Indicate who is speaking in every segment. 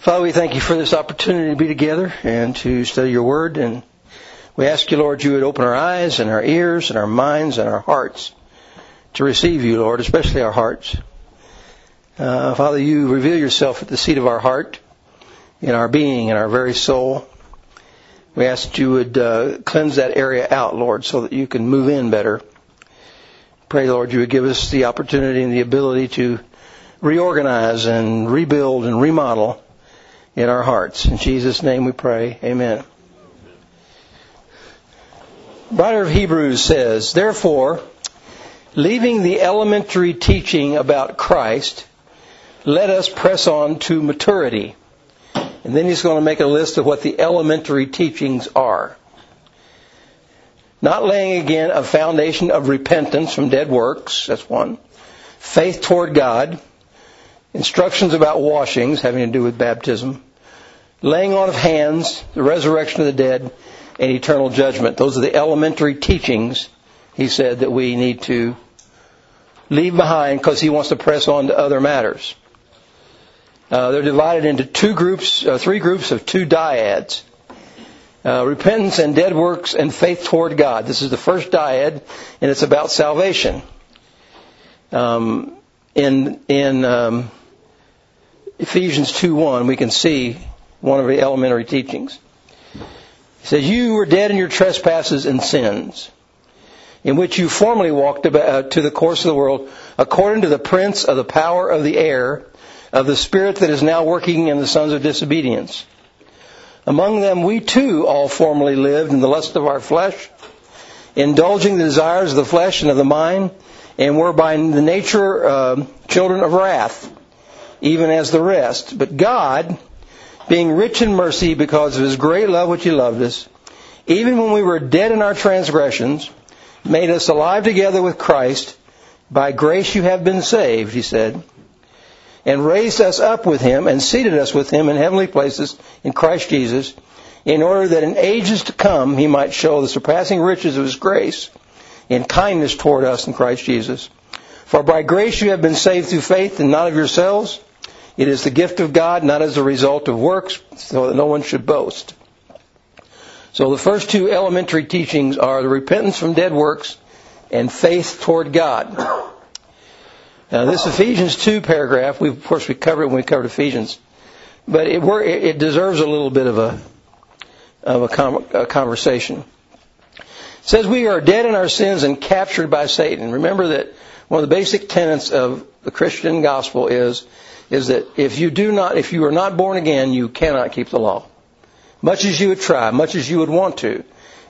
Speaker 1: Father, we thank you for this opportunity to be together and to study your word. And we ask you, Lord, you would open our eyes and our ears and our minds and our hearts to receive you, Lord, especially our hearts. Father, you reveal yourself at the seat of our heart, in our being, in our very soul. We ask that you would cleanse that area out, Lord, so that you can move in better. Pray, Lord, you would give us the opportunity and the ability to reorganize and rebuild and remodel in our hearts. In Jesus' name we pray. Amen. The writer of Hebrews says, "Therefore, leaving the elementary teaching about Christ, let us press on to maturity." And then he's going to make a list of what the elementary teachings are. "Not laying again a foundation of repentance from dead works," that's one. "Faith toward God." Instructions about washings, having to do with baptism. "Laying on of hands," the resurrection of the dead, and eternal judgment. Those are the elementary teachings, he said, that we need to leave behind because he wants to press on to other matters. They're divided into three groups of two dyads. Repentance and dead works and faith toward God. This is the first dyad, and it's about salvation. In Ephesians 2:1, we can see one of the elementary teachings. It says, "You were dead in your trespasses and sins, in which you formerly walked about to the course of the world, according to the prince of the power of the air, of the spirit that is now working in the sons of disobedience. Among them we too all formerly lived in the lust of our flesh, indulging the desires of the flesh and of the mind, and were by the nature children of wrath, even as the rest. But God, being rich in mercy because of His great love which He loved us, even when we were dead in our transgressions, made us alive together with Christ. By grace you have been saved," he said, "and raised us up with Him and seated us with Him in heavenly places in Christ Jesus, in order that in ages to come He might show the surpassing riches of His grace in kindness toward us in Christ Jesus. For by grace you have been saved through faith, and not of yourselves. It is the gift of God, not as a result of works, so that no one should boast." So the first two elementary teachings are the repentance from dead works and faith toward God. Now this Ephesians 2 paragraph, of course we covered it when we covered Ephesians, but it deserves a little bit of a conversation. It says we are dead in our sins and captured by Satan. Remember that one of the basic tenets of the Christian gospel is that if you are not born again, you cannot keep the law. Much as you would try, much as you would want to.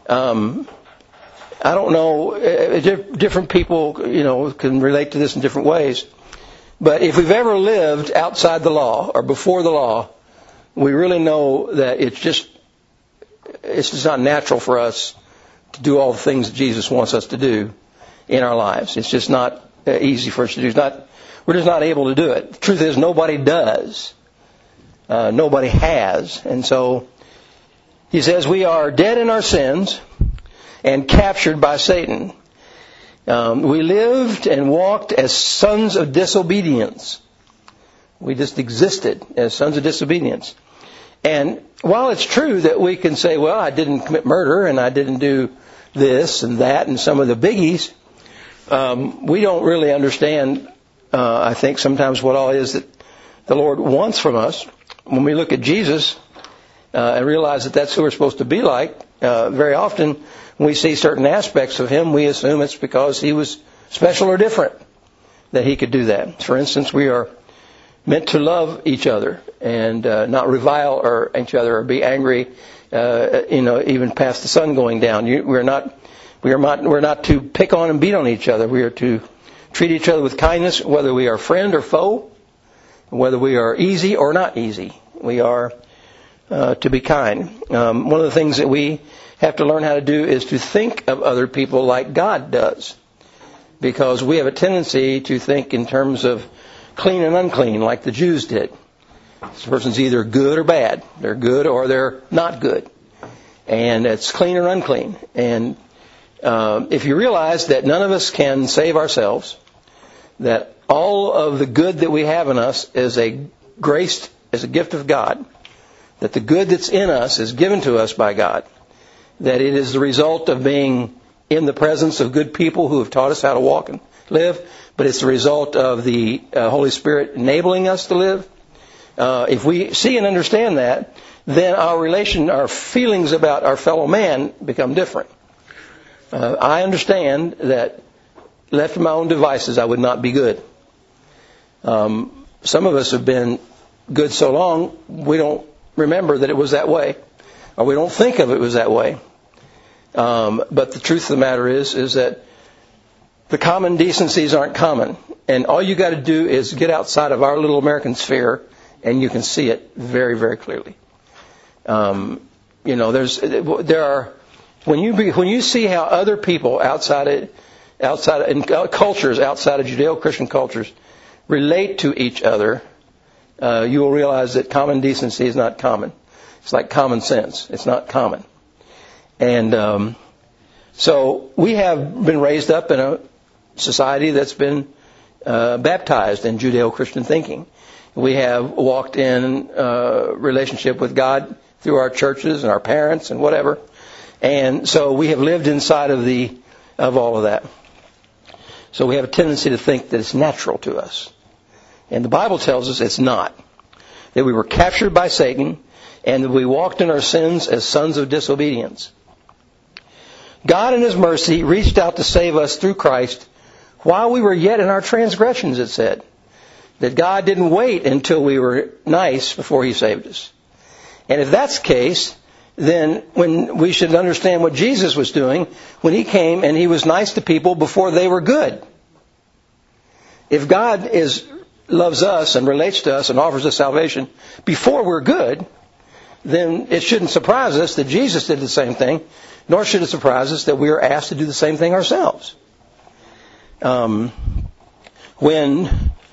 Speaker 1: I don't know, different people, can relate to this in different ways. But if we've ever lived outside the law or before the law, we really know that it's just not natural for us to do all the things that Jesus wants us to do in our lives. It's just not easy for us to do. We're just not able to do it. The truth is, nobody does. Nobody has. And so, he says, we are dead in our sins and captured by Satan. We lived and walked as sons of disobedience. We just existed as sons of disobedience. And while it's true that we can say, well, I didn't commit murder and I didn't do this and that and some of the biggies, we don't really understand, I think, sometimes what all it is that the Lord wants from us. When we look at Jesus and realize that that's who we're supposed to be like, very often when we see certain aspects of Him, we assume it's because He was special or different that He could do that. For instance, we are meant to love each other and not revile each other or be angry, even past the sun going down. We're not to pick on and beat on each other. We are to treat each other with kindness, whether we are friend or foe, whether we are easy or not easy. We are to be kind. One of the things that we have to learn how to do is to think of other people like God does. Because we have a tendency to think in terms of clean and unclean, like the Jews did. This person's either good or bad. They're good or they're not good. And it's clean or unclean. And if you realize that none of us can save ourselves, that all of the good that we have in us is a grace as a gift of God, that the good that's in us is given to us by God, that it is the result of being in the presence of good people who have taught us how to walk and live, but it's the result of the Holy Spirit enabling us to live. If we see and understand that, then our feelings about our fellow man become different. I understand that left to my own devices, I would not be good. Some of us have been good so long, we don't remember that it was that way, or we don't think of it was that way. But the truth of the matter is that the common decencies aren't common. And all you got to do is get outside of our little American sphere, and you can see it very, very clearly. When you see how other people outside in cultures outside of Judeo-Christian cultures relate to each other, you will realize that common decency is not common. It's like common sense. It's not common. And so we have been raised up in a society that's been baptized in Judeo-Christian thinking. We have walked in relationship with God through our churches and our parents and whatever. And so we have lived inside of all of that. So we have a tendency to think that it's natural to us. And the Bible tells us it's not. That we were captured by Satan and that we walked in our sins as sons of disobedience. God in His mercy reached out to save us through Christ while we were yet in our transgressions, it said. That God didn't wait until we were nice before He saved us. And if that's the case, then when we should understand what Jesus was doing when He came and He was nice to people before they were good. If God loves us and relates to us and offers us salvation before we're good, then it shouldn't surprise us that Jesus did the same thing, nor should it surprise us that we are asked to do the same thing ourselves. When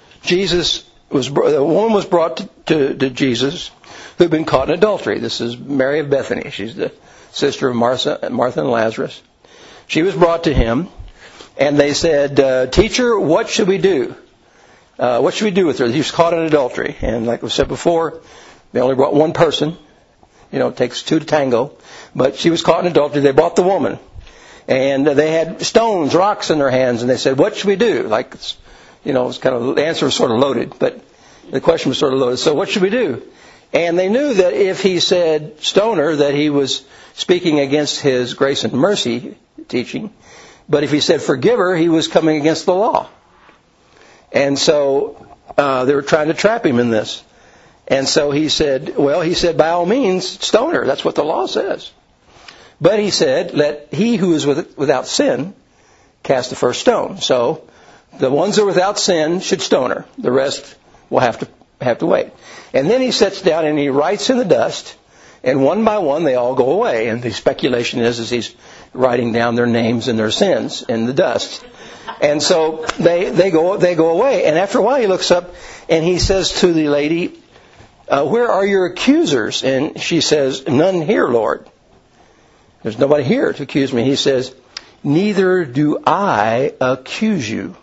Speaker 1: a woman was brought to Jesus who had been caught in adultery. This is Mary of Bethany. She's the sister of Martha and Lazarus. She was brought to Him, and they said, "Teacher, what should we do? What should we do with her? She was caught in adultery." And like we said before, they only brought one person. It takes two to tango. But she was caught in adultery. They brought the woman. And they had stones, rocks in their hands, and they said, "What should we do?" It's kind of, the answer was sort of loaded, but the question was sort of loaded. So what should we do? And they knew that if he said stone her, that he was speaking against His grace and mercy teaching. But if he said forgive her, he was coming against the law. And so they were trying to trap Him in this. And so he said, by all means, stone her. That's what the law says. But he said, let he who is without sin cast the first stone. So the ones that are without sin should stone her. The rest will have to wait. And then he sits down and he writes in the dust, and one by one they all go away. And the speculation is he's writing down their names and their sins in the dust. And so they go away. And after a while he looks up and he says to the lady, "Where are your accusers?" And she says, "None here, Lord." There's nobody here to accuse me. He says, "Neither do I accuse you."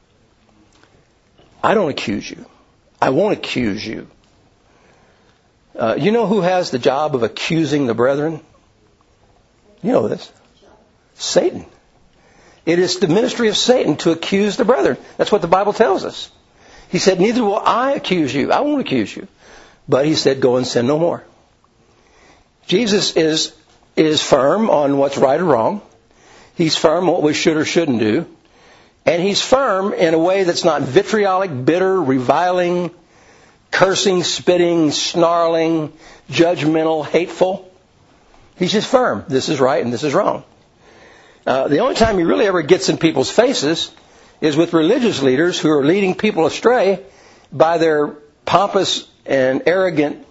Speaker 1: I don't accuse you. I won't accuse you. You know who has the job of accusing the brethren? You know this. Satan. It is the ministry of Satan to accuse the brethren. That's what the Bible tells us. He said, "Neither will I accuse you." I won't accuse you. But He said, "Go and sin no more." Jesus is firm on what's right or wrong. He's firm on what we should or shouldn't do. And He's firm in a way that's not vitriolic, bitter, reviling, cursing, spitting, snarling, judgmental, hateful. He's just firm. This is right and this is wrong. The only time He really ever gets in people's faces is with religious leaders who are leading people astray by their pompous and arrogant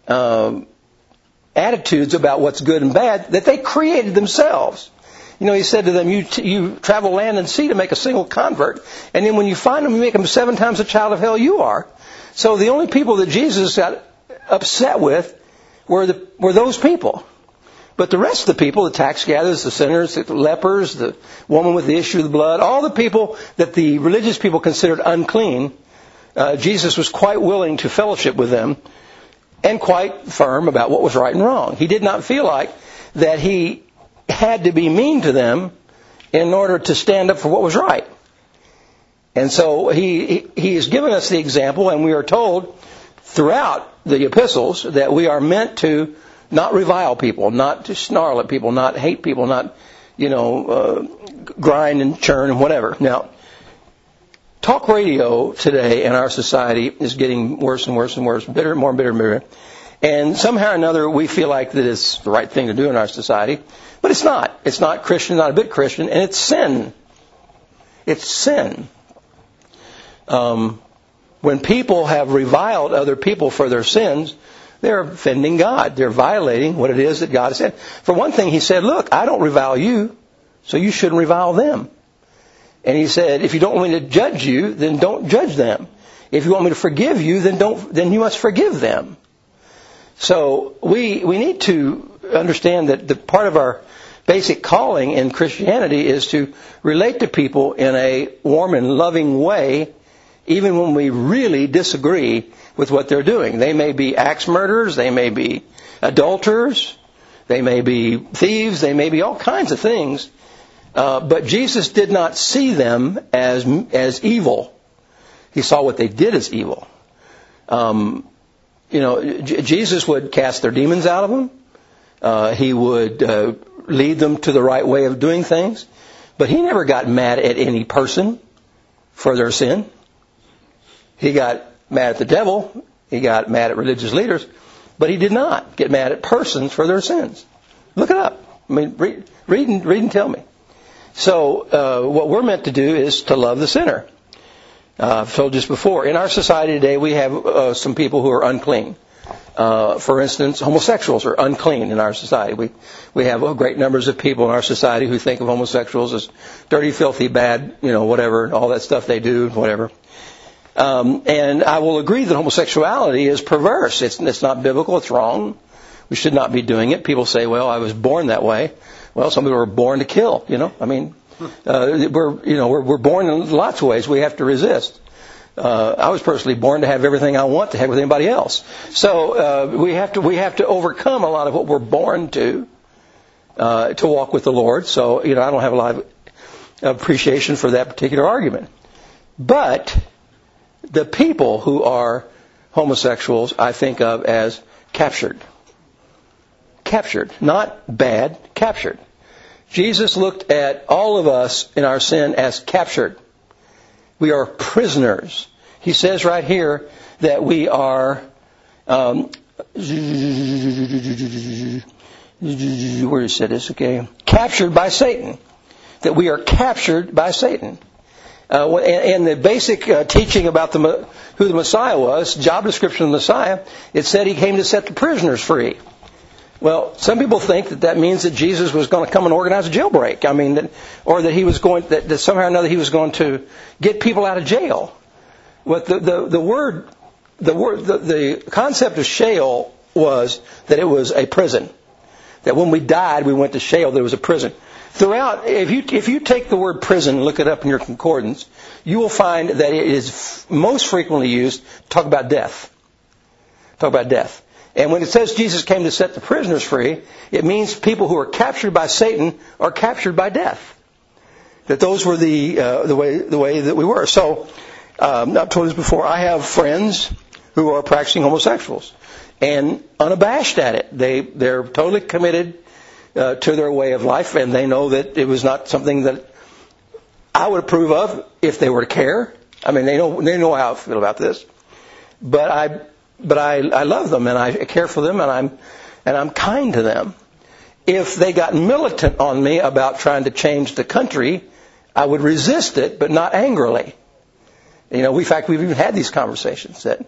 Speaker 1: attitudes about what's good and bad that they created themselves. He said to them, you travel land and sea to make a single convert. And then when you find them, you make them 7 times the child of hell you are. So the only people that Jesus got upset with were those people. But the rest of the people, the tax gatherers, the sinners, the lepers, the woman with the issue of the blood, all the people that the religious people considered unclean, Jesus was quite willing to fellowship with them and quite firm about what was right and wrong. He did not feel like that he had to be mean to them in order to stand up for what was right. And so he has given us the example, and we are told throughout the epistles that we are meant to not revile people, not to snarl at people, not hate people, not, grind and churn and whatever. Now, talk radio today in our society is getting worse and worse and worse, bitter, more bitter and bitter. And somehow or another we feel like that it's the right thing to do in our society. But it's not. It's not Christian, not a bit Christian, and it's sin. It's sin. When people have reviled other people for their sins, they're offending God. They're violating what it is that God has said. For one thing, He said, look, I don't revile you, so you shouldn't revile them. And He said, if you don't want me to judge you, then don't judge them. If you want me to forgive you, then you must forgive them. So we need to understand that the part of our basic calling in Christianity is to relate to people in a warm and loving way, even when we really disagree with what they're doing. They may be axe murderers, they may be adulterers, they may be thieves, they may be all kinds of things. But Jesus did not see them as evil. He saw what they did as evil. Jesus would cast their demons out of them. He would lead them to the right way of doing things. But He never got mad at any person for their sin. He got mad at the devil. He got mad at religious leaders. But He did not get mad at persons for their sins. Look it up. I mean, read and tell me. So what we're meant to do is to love the sinner. I've told you this before. In our society today, we have some people who are unclean. For instance, homosexuals are unclean in our society. We have great numbers of people in our society who think of homosexuals as dirty, filthy, bad, whatever, all that stuff they do, whatever. And I will agree that homosexuality is perverse. It's not biblical. It's wrong. We should not be doing it. People say, well, I was born that way. Well, some people are born to kill, I mean, we're born in lots of ways. We have to resist. I was personally born to have everything I want to have with anybody else. So we have to overcome a lot of what we're born to walk with the Lord. So, I don't have a lot of appreciation for that particular argument. But the people who are homosexuals, I think of as captured. Captured. Not bad, captured. Jesus looked at all of us in our sin as captured. We are prisoners. He says right here that we are, where he said this, okay, captured by Satan. That we are captured by Satan. And the basic teaching about who the Messiah was, job description of the Messiah, it said He came to set the prisoners free. Well, some people think that means that Jesus was going to come and organize a jailbreak. I mean, or that He was going, that somehow or another He was going to get people out of jail. What the concept of Sheol was that it was a prison. That when we died, we went to Sheol. There was a prison. Throughout, if you take the word prison and look it up in your concordance, you will find that it is most frequently used to talk about death. Talk about death. And when it says Jesus came to set the prisoners free, it means people who are captured by Satan are captured by death. That those were the way that we were. So, I've told this before. I have friends who are practicing homosexuals and unabashed at it. They're totally committed to their way of life, and they know that it was not something that I would approve of if they were to care. I mean, they know how I feel about this. But I love them and I care for them and I'm kind to them. If they got militant on me about trying to change the country, I would resist it, but not angrily. In fact, we've even had these conversations that,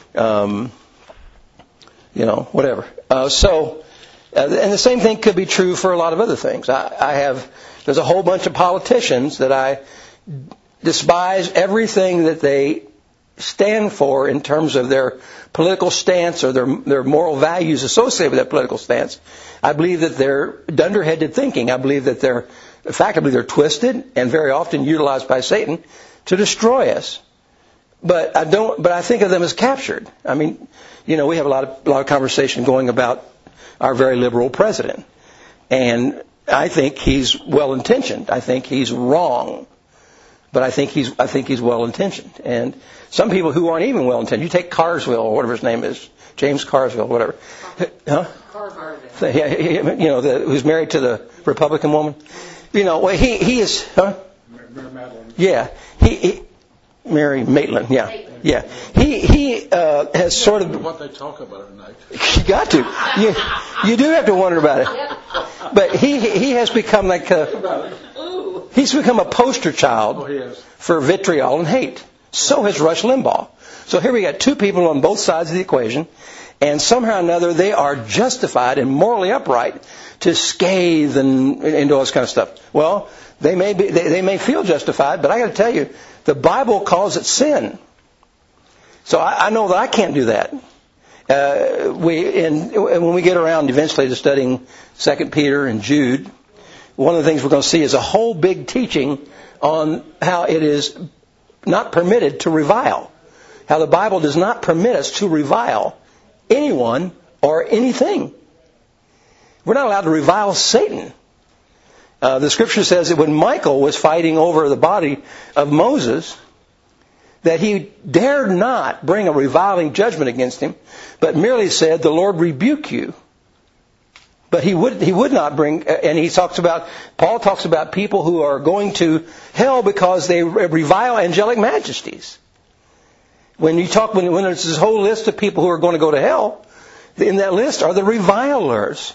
Speaker 1: whatever. And the same thing could be true for a lot of other things. There's a whole bunch of politicians that I despise everything that they stand for in terms of their political stance or their moral values associated with that political stance. I believe that they're dunderheaded thinking. I believe that they're twisted and very often utilized by Satan to destroy us. But I think of them as captured. I mean, we have a lot of conversation going about our very liberal president. And I think he's well-intentioned. I think he's wrong. But I think he's well-intentioned. And some people who aren't even well-intentioned, you take Carswell or whatever his name is, James Carswell, whatever. Huh? Who's married to the Republican woman. He is, huh?
Speaker 2: Mary Madeline.
Speaker 1: Yeah. Mary Maitland, yeah. He has sort of...
Speaker 2: What they talk about at night.
Speaker 1: You got to. You do have to wonder about it. But he has become like he's become a poster child for vitriol and hate. So has Rush Limbaugh. So here we got two people on both sides of the equation, and somehow or another they are justified and morally upright to scathe and do all this kind of stuff. Well, they may feel justified, but I got to tell you, the Bible calls it sin. So I know that I can't do that. When we get around eventually to studying 2 Peter and Jude, one of the things we're going to see is a whole big teaching on how it is not permitted to revile. How the Bible does not permit us to revile anyone or anything. We're not allowed to revile Satan. The Scripture says that when Michael was fighting over the body of Moses, that he dared not bring a reviling judgment against him, but merely said, "The Lord rebuke you." But he would not bring, and Paul talks about people who are going to hell because they revile angelic majesties. When there's this whole list of people who are going to go to hell, in that list are the revilers.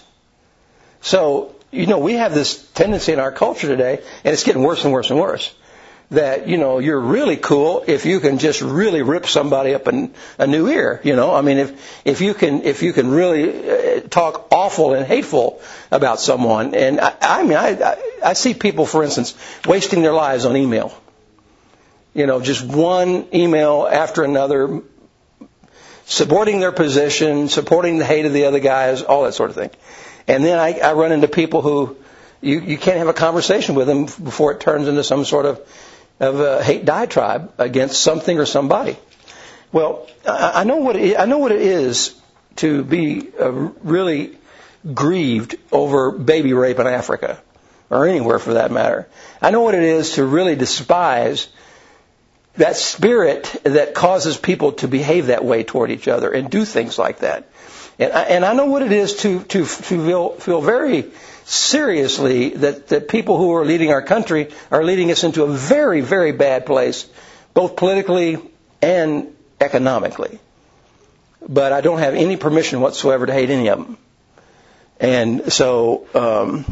Speaker 1: So, we have this tendency in our culture today, and it's getting worse and worse and worse, that, you're really cool if you can just really rip somebody up in a new ear, I mean, if you can really talk awful and hateful about someone. And I see people, for instance, wasting their lives on email. Just one email after another, supporting their position, supporting the hate of the other guys, all that sort of thing. And then I run into people who you can't have a conversation with them before it turns into some sort of a hate diatribe against something or somebody. Well, I know what it is to be really grieved over baby rape in Africa, or anywhere for that matter. I know what it is to really despise that spirit that causes people to behave that way toward each other and do things like that. And I know what it is to feel very seriously that people who are leading our country are leading us into a very, very bad place, both politically and economically. But I don't have any permission whatsoever to hate any of them. And so,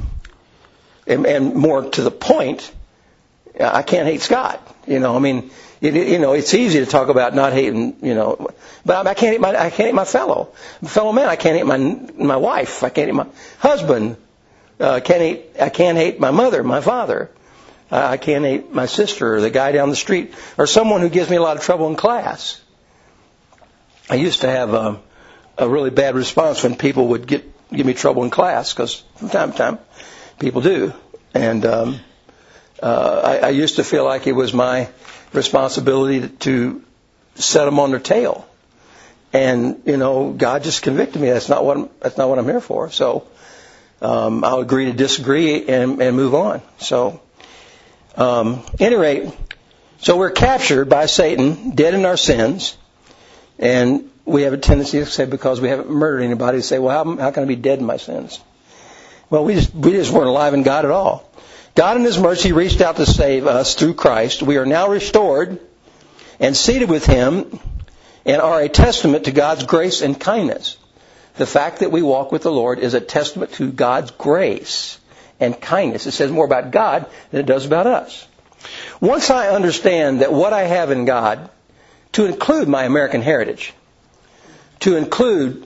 Speaker 1: and more to the point, I can't hate Scott. It's easy to talk about not hating, but I can't hate my fellow man. I can't hate my wife. I can't hate my husband. I can't hate my mother, my father. I can't hate my sister or the guy down the street or someone who gives me a lot of trouble in class. I used to have a really bad response when people would give me trouble in class, because from time to time people do. And I used to feel like it was my responsibility to set them on their tail. And, God just convicted me. That's not what I'm here for. So I'll agree to disagree and move on. So, any rate, so we're captured by Satan, dead in our sins, and we have a tendency to say, because we haven't murdered anybody, to say, well, how can I be dead in my sins? Well, we just weren't alive in God at all. God in His mercy reached out to save us through Christ. We are now restored and seated with Him and are a testament to God's grace and kindness. The fact that we walk with the Lord is a testament to God's grace and kindness. It says more about God than it does about us. Once I understand that what I have in God, to include my American heritage, to include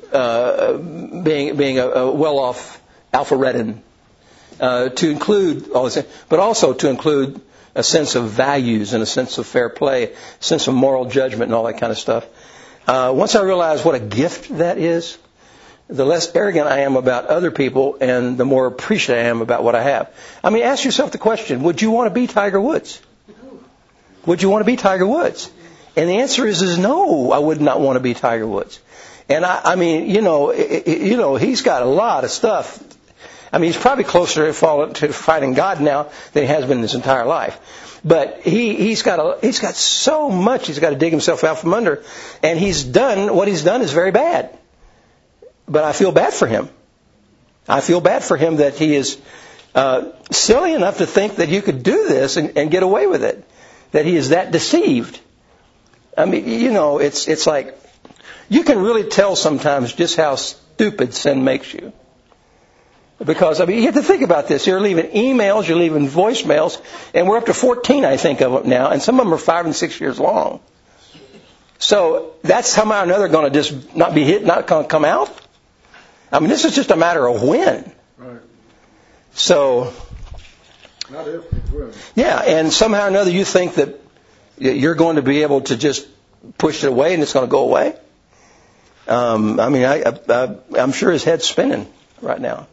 Speaker 1: being a well-off Alpharetan, to include all this, but also to include a sense of values and a sense of fair play, a sense of moral judgment and all that kind of stuff. Once I realize what a gift that is, the less arrogant I am about other people and the more appreciative I am about what I have. I mean, ask yourself the question, would you want to be Tiger Woods? Would you want to be Tiger Woods? And the answer is no, I would not want to be Tiger Woods. And I mean, he's got a lot of stuff. I mean, he's probably closer to fighting God now than he has been his entire life. But he's got so much he's got to dig himself out from under. And what he's done is very bad. But I feel bad for him. I feel bad for him that he is silly enough to think that you could do this and get away with it. That he is that deceived. I mean, it's like, you can really tell sometimes just how stupid sin makes you. Because, I mean, you have to think about this. You're leaving emails, you're leaving voicemails, and we're up to 14, I think, of them now, and some of them are 5 and 6 years long. So that's somehow or another going to just not be hit, not going to come out. I mean, this is just a matter of when.
Speaker 2: Right.
Speaker 1: So,
Speaker 2: not if, but when.
Speaker 1: Yeah, and somehow or another you think that you're going to be able to just push it away and it's going to go away. I mean, I'm sure his head's spinning right now.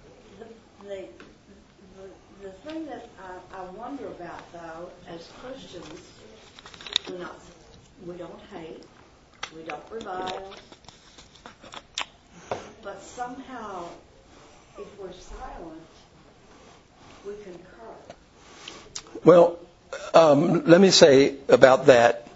Speaker 3: The thing that I wonder about, though, as Christians, we don't hate, we don't revile, but somehow, if we're silent, we concur.
Speaker 1: Well, let me say about that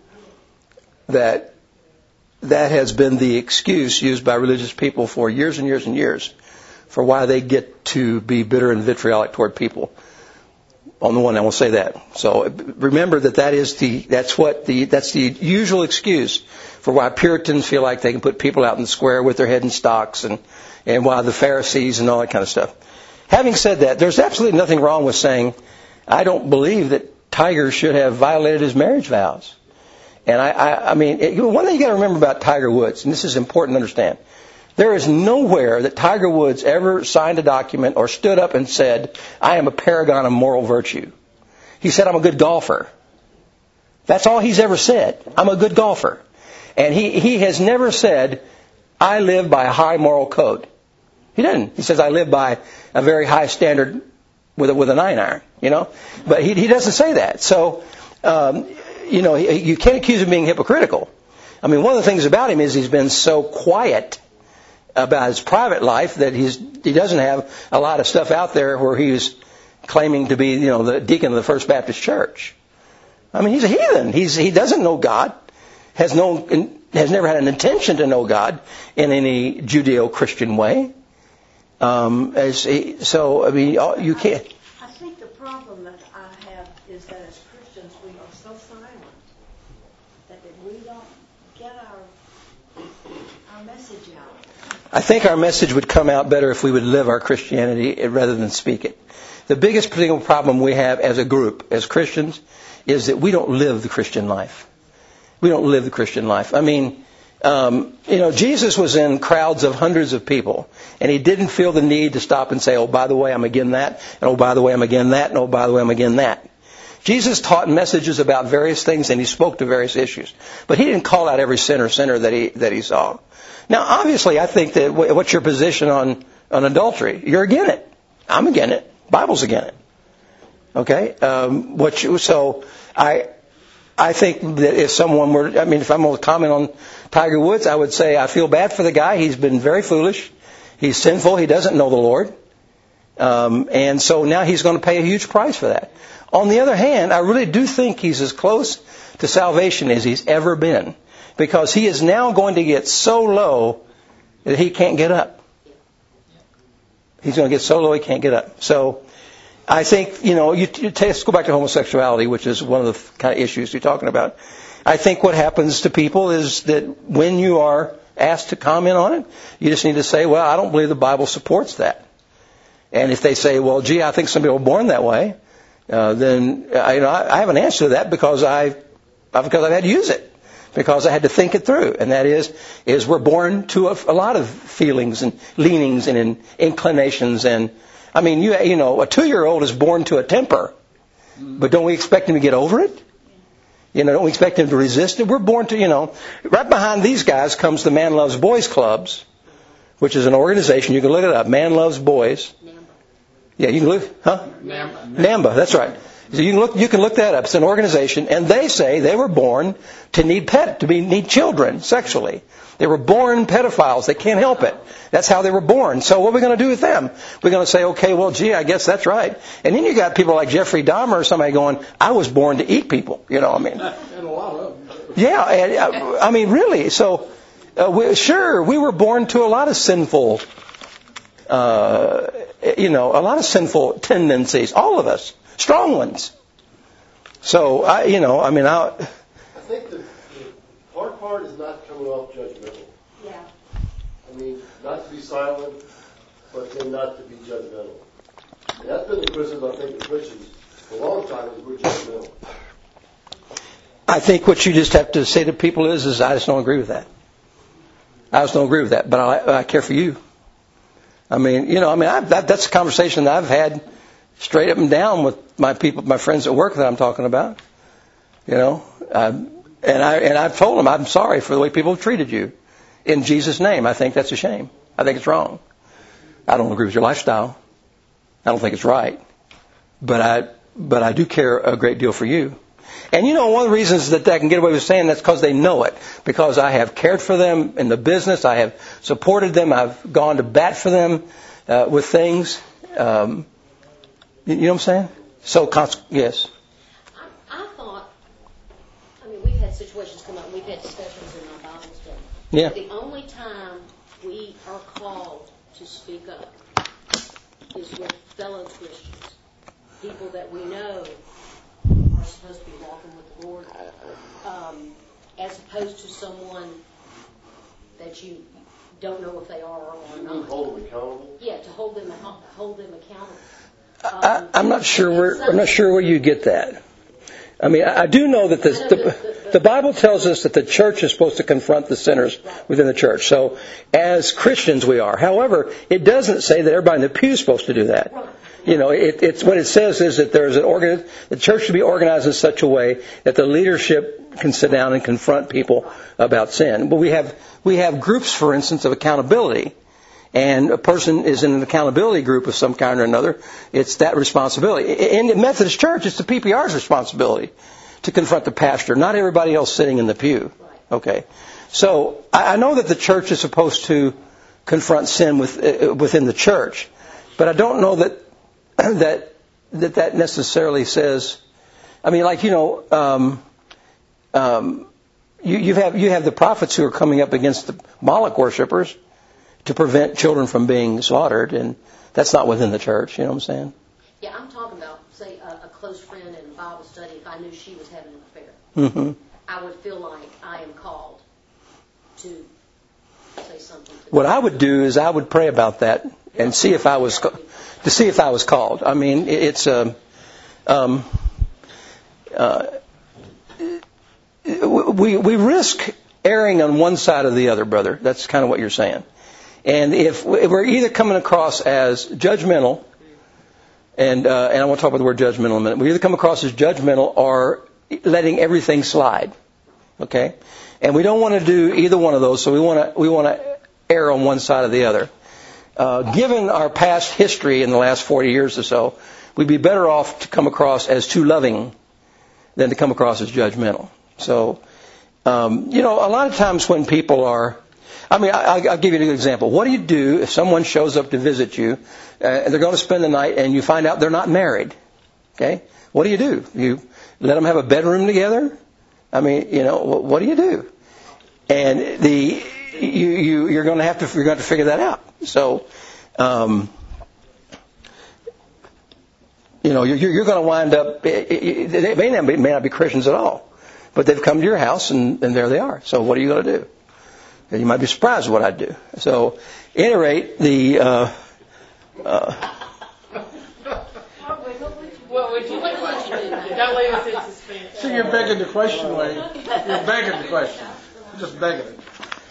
Speaker 1: has been the excuse used by religious people for years and years and years for why they get to be bitter and vitriolic toward people. On the one hand, I will say that. So remember that's the usual excuse for why Puritans feel like they can put people out in the square with their head in stocks and why the Pharisees and all that kind of stuff. Having said that, there's absolutely nothing wrong with saying, I don't believe that Tiger should have violated his marriage vows. And I mean, one thing you got to remember about Tiger Woods, and this is important to understand, there is nowhere that Tiger Woods ever signed a document or stood up and said, I am a paragon of moral virtue. He said, I'm a good golfer. That's all he's ever said. I'm a good golfer. And he has never said, I live by a high moral code. He didn't. He says, I live by a very high standard with a 9-iron, But he doesn't say that. So, you can't accuse him of being hypocritical. I mean, one of the things about him is he's been so quiet about his private life that he doesn't have a lot of stuff out there where he was claiming to be, the deacon of the First Baptist Church. I mean, he's a heathen. He doesn't know God, has never had an intention to know God in any Judeo-Christian way. You can't.
Speaker 3: I think the problem that I have is that as Christians we are so silent that we don't get our message out.
Speaker 1: I think our message would come out better if we would live our Christianity rather than speak it. The biggest single problem we have as a group, as Christians, is that we don't live the Christian life. We don't live the Christian life. I mean, Jesus was in crowds of hundreds of people, and he didn't feel the need to stop and say, oh, by the way, I'm again that, and oh, by the way, I'm again that, and oh, by the way, I'm again that. Jesus taught messages about various things, and he spoke to various issues. But he didn't call out every sinner that he saw. Now, obviously, I think that what's your position on adultery? You're against it. I'm against it. Bible's against it. Okay? I think that if I'm going to comment on Tiger Woods, I would say I feel bad for the guy. He's been very foolish. He's sinful. He doesn't know the Lord. And so now he's going to pay a huge price for that. On the other hand, I really do think he's as close to salvation as he's ever been. Because he is now going to get so low that he can't get up. He's going to get so low he can't get up. So I think, let's go back to homosexuality, which is one of the kind of issues you're talking about. I think what happens to people is that when you are asked to comment on it, you just need to say, well, I don't believe the Bible supports that. And if they say, well, gee, I think some people are born that way, then I have an answer to that because I've had to use it. Because I had to think it through. And that is we're born to a lot of feelings and leanings and inclinations. And I mean, a 2-year-old is born to a temper. But don't we expect him to get over it? Don't we expect him to resist it? We're born to, right behind these guys comes the Man Loves Boys Clubs, which is an organization. You can look it up. Man Loves Boys.
Speaker 3: NAMBA.
Speaker 1: Yeah, you can look, huh?
Speaker 2: NAMBA.
Speaker 1: NAMBA, that's right. So you can look that up. It's an organization, and they say they were born to need children sexually. They were born pedophiles. They can't help it. That's how they were born. So what are we going to do with them? We're going to say, okay, well, gee, I guess that's right. And then you got people like Jeffrey Dahmer or somebody going, I was born to eat people. And a lot of them. Yeah, really. So, we were born to a lot of sinful, a lot of sinful tendencies. All of us. Strong ones. So,
Speaker 4: I think the hard part is not coming off judgmental.
Speaker 3: Yeah.
Speaker 4: Not to be silent, but then not to be judgmental. And that's been the criticism, I think, of Christians for a long time, is we're judgmental.
Speaker 1: I think what you just have to say to people is I just don't agree with that. I just don't agree with that, but I care for you. That's a conversation that I've had straight up and down with my friends at work that I'm talking about. And I've told them I'm sorry for the way people have treated you. In Jesus' name, I think that's a shame. I think it's wrong. I don't agree with your lifestyle. I don't think it's right. But I do care a great deal for you. And one of the reasons that I can get away with saying that's because they know it. Because I have cared for them in the business. I have supported them. I've gone to bat for them with things. You know what I'm saying? So, yes.
Speaker 5: I thought, we've had situations come up, we've had discussions in our Bible study.
Speaker 1: Yeah.
Speaker 5: The only time we are called to speak up is with fellow Christians, people that we know are supposed to be walking with the Lord, as opposed to someone that you don't know if they are or are not.
Speaker 4: Hold them accountable?
Speaker 5: Yeah, to hold them accountable.
Speaker 1: I'm not sure where you get that. I do know that the Bible tells us that the church is supposed to confront the sinners within the church. So, as Christians, we are. However, it doesn't say that everybody in the pew is supposed to do that. It's what it says is that the church should be organized in such a way that the leadership can sit down and confront people about sin. But we have groups, for instance, of accountability. And a person is in an accountability group of some kind or another, it's that responsibility. In the Methodist Church, it's the PPR's responsibility to confront the pastor, not everybody else sitting in the pew. Okay. So I know that the church is supposed to confront sin within the church, but I don't know that necessarily says. You have the prophets who are coming up against the Moloch worshippers to prevent children from being slaughtered, and that's not within the church. You know what I'm saying?
Speaker 5: Yeah, I'm talking about, say, a close friend in a Bible study. If I knew she was having an affair, I would feel like I am called to say something.
Speaker 1: What I would do is I would pray about that and see if I was called. It's we risk erring on one side or the other, brother. That's kind of what you're saying. And if we're either coming across as judgmental, and I want to talk about the word judgmental in a minute. We either come across as judgmental or letting everything slide. Okay? And we don't want to do either one of those, so we want to err on one side or the other. Given our past history in the last 40 years or so, we'd be better off to come across as too loving than to come across as judgmental. So, a lot of times when people are, I'll give you an example. What do you do if someone shows up to visit you, and they're going to spend the night, and you find out they're not married? Okay? What do? You let them have a bedroom together? What do you do? And you're going to have to figure that out. So, you're going to wind up. They may not be Christians at all, but they've come to your house and there they are. So, what are you going to do? You might be surprised at what I'd do. So, at any rate,
Speaker 6: What would you do? Don't leave us in suspense.
Speaker 2: See, you're begging the question, Wade. You're begging the question. You're just begging it.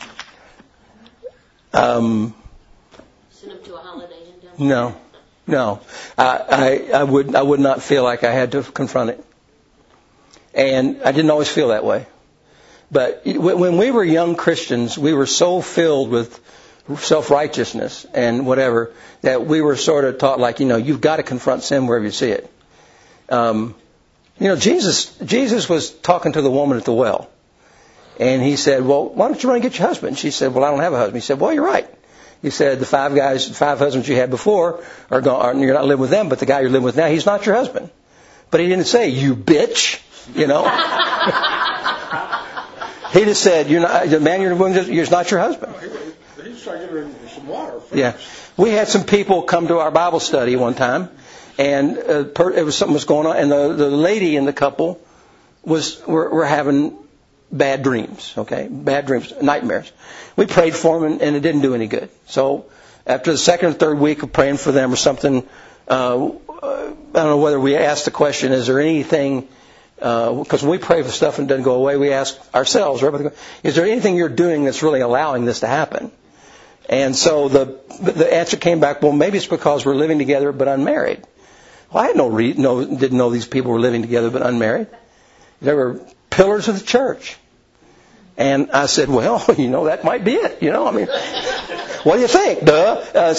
Speaker 5: Send them to a holiday inn.
Speaker 1: No. I would not feel like I had to confront it. And I didn't always feel that way. But when we were young Christians, we were so filled with self-righteousness and whatever that we were sort of taught like, you've got to confront sin wherever you see it. You know, Jesus was talking to the woman at the well. And he said, well, why don't you run and get your husband? She said, well, I don't have a husband. He said, well, you're right. He said, the 5 husbands you had before are gone, you're not living with them, but the guy you're living with now, he's not your husband. But he didn't say, you bitch, you know. He just said, you're not, the man you're with is not your husband.
Speaker 2: He just tried to get her some water first.
Speaker 1: Yeah. We had some people come to our Bible study one time, and it was something was going on, and the lady in the couple were having bad dreams, okay? Bad dreams, nightmares. We prayed for them, and it didn't do any good. So after the second or third week of praying for them or something, I don't know whether we asked the question, is there anything, because when we pray for stuff and it doesn't go away, we ask ourselves, is there anything you're doing that's really allowing this to happen? And so the answer came back, well, maybe it's because we're living together but unmarried. Well, I had didn't know these people were living together but unmarried. They were pillars of the church. And I said, well, that might be it. I mean, what do you think? Duh.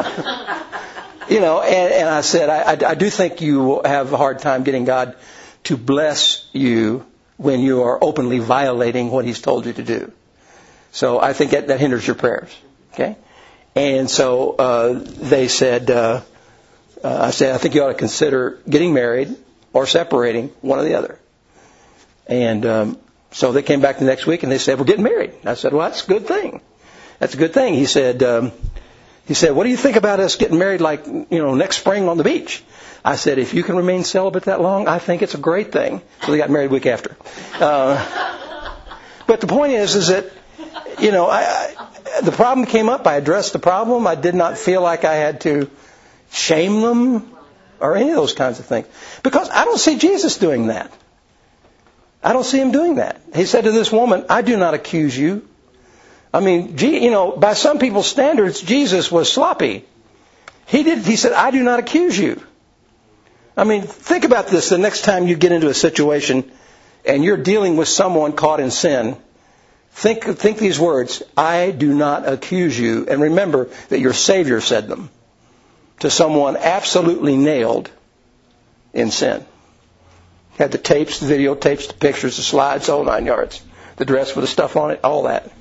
Speaker 1: And I said, I do think you will have a hard time getting God to bless you when you are openly violating what He's told you to do. So I think that hinders your prayers. Okay? And so they said, I think you ought to consider getting married or separating, one or the other. And so they came back the next week and they said, we're getting married. I said, well, that's a good thing. That's a good thing. He said, what do you think about us getting married next spring on the beach? I said, if you can remain celibate that long, I think it's a great thing. So they got married a week after. But the point is that, the problem came up. I addressed the problem. I did not feel like I had to shame them or any of those kinds of things. Because I don't see Jesus doing that. I don't see Him doing that. He said to this woman, I do not accuse you. I mean, by some people's standards, Jesus was sloppy. He said, I do not accuse you. I mean, think about this. The next time you get into a situation and you're dealing with someone caught in sin, think these words, I do not accuse you. And remember that your Savior said them to someone absolutely nailed in sin. Had the tapes, the videotapes, the pictures, the slides, the whole 9 yards. The dress with the stuff on it, all that.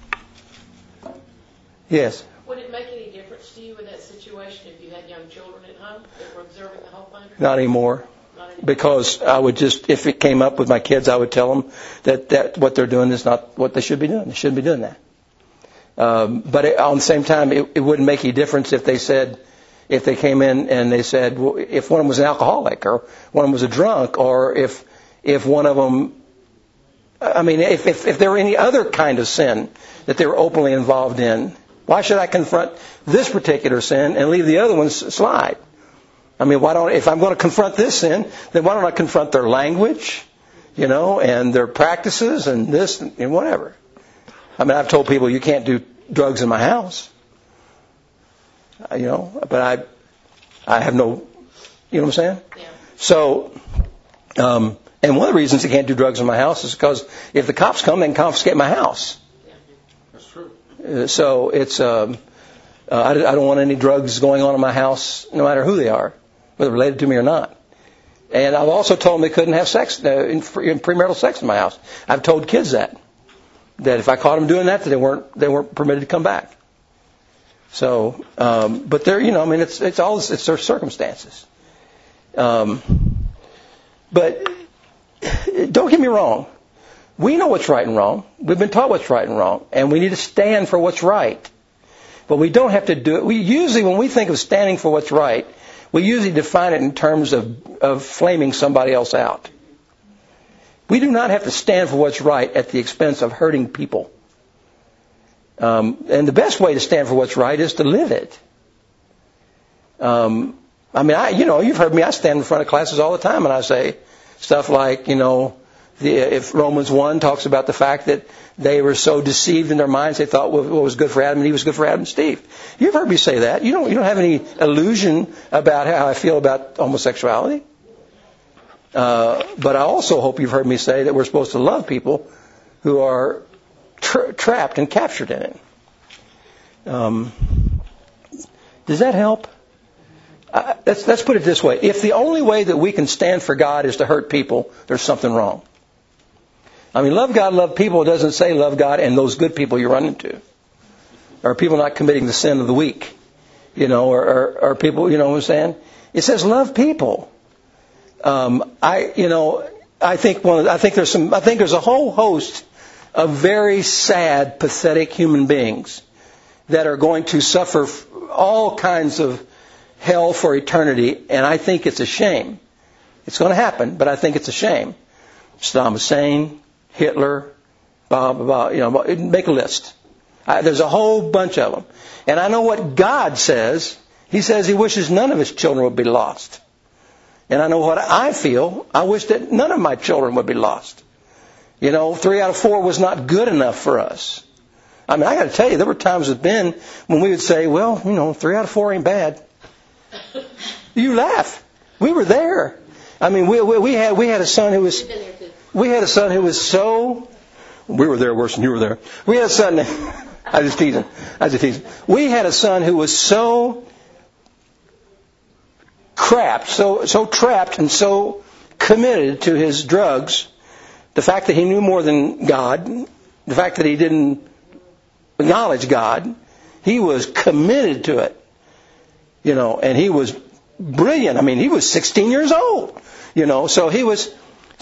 Speaker 1: Yes?
Speaker 6: Would it make any difference to you in that situation if you had young children at home that were observing the whole thing?
Speaker 1: Not anymore. Because I would if it came up with my kids, I would tell them that what they're doing is not what they should be doing. They shouldn't be doing that. But on the same time, it wouldn't make any difference if they came in and they said, well, if one of them was an alcoholic or one of them was a drunk or if one of them, if there were any other kind of sin that they were openly involved in, why should I confront this particular sin and leave the other ones slide? I mean, if I'm going to confront this sin, then why don't I confront their language, and their practices and this and whatever. I mean, I've told people you can't do drugs in my house. But I have no, you know what I'm saying?
Speaker 6: Yeah.
Speaker 1: So, and one of the reasons I can't do drugs in my house is because if the cops come, they can confiscate my house.
Speaker 6: Yeah.
Speaker 2: That's true.
Speaker 1: So it's, I don't want any drugs going on in my house, no matter who they are, whether related to me or not. And I've also told them they couldn't have sex, in premarital sex in my house. I've told kids that if I caught them doing that they weren't permitted to come back. So, but they're, it's their circumstances. But don't get me wrong. We know what's right and wrong. We've been taught what's right and wrong, and we need to stand for what's right. But we don't have to do it. We usually, when we think of standing for what's right, we usually define it in terms of flaming somebody else out. We do not have to stand for what's right at the expense of hurting people. And the best way to stand for what's right is to live it. You've heard me, I stand in front of classes all the time and I say stuff like, if Romans 1 talks about the fact that they were so deceived in their minds, they thought what was good for Adam and Eve was good for Adam and Steve. You've heard me say that. You don't have any illusion about how I feel about homosexuality. But I also hope you've heard me say that we're supposed to love people who are trapped and captured in it. Does that help? let's put it this way. If the only way that we can stand for God is to hurt people, there's something wrong. I mean, love God, love people doesn't say love God and those good people you run into. Or people not committing the sin of the week. Or people, you know what I'm saying? It says love people. I think there's a whole host of very sad, pathetic human beings that are going to suffer all kinds of hell for eternity, and I think it's a shame. It's going to happen, but I think it's a shame. Saddam Hussein, Hitler, blah, blah, blah, make a list. There's a whole bunch of them. And I know what God says. He says He wishes none of His children would be lost. And I know what I feel. I wish that none of my children would be lost. 3 out of 4 was not good enough for us. I mean, I got to tell you, there were times when we would say, 3 out of 4 ain't bad. You laugh. We were there. I mean, we had a son who was so. We were there worse than you were there. We had a son. I just teasing. We had a son who was so so trapped and so committed to his drugs. The fact that he knew more than God, the fact that he didn't acknowledge God, he was committed to it. And he was brilliant. I mean, he was 16 years old. So he was.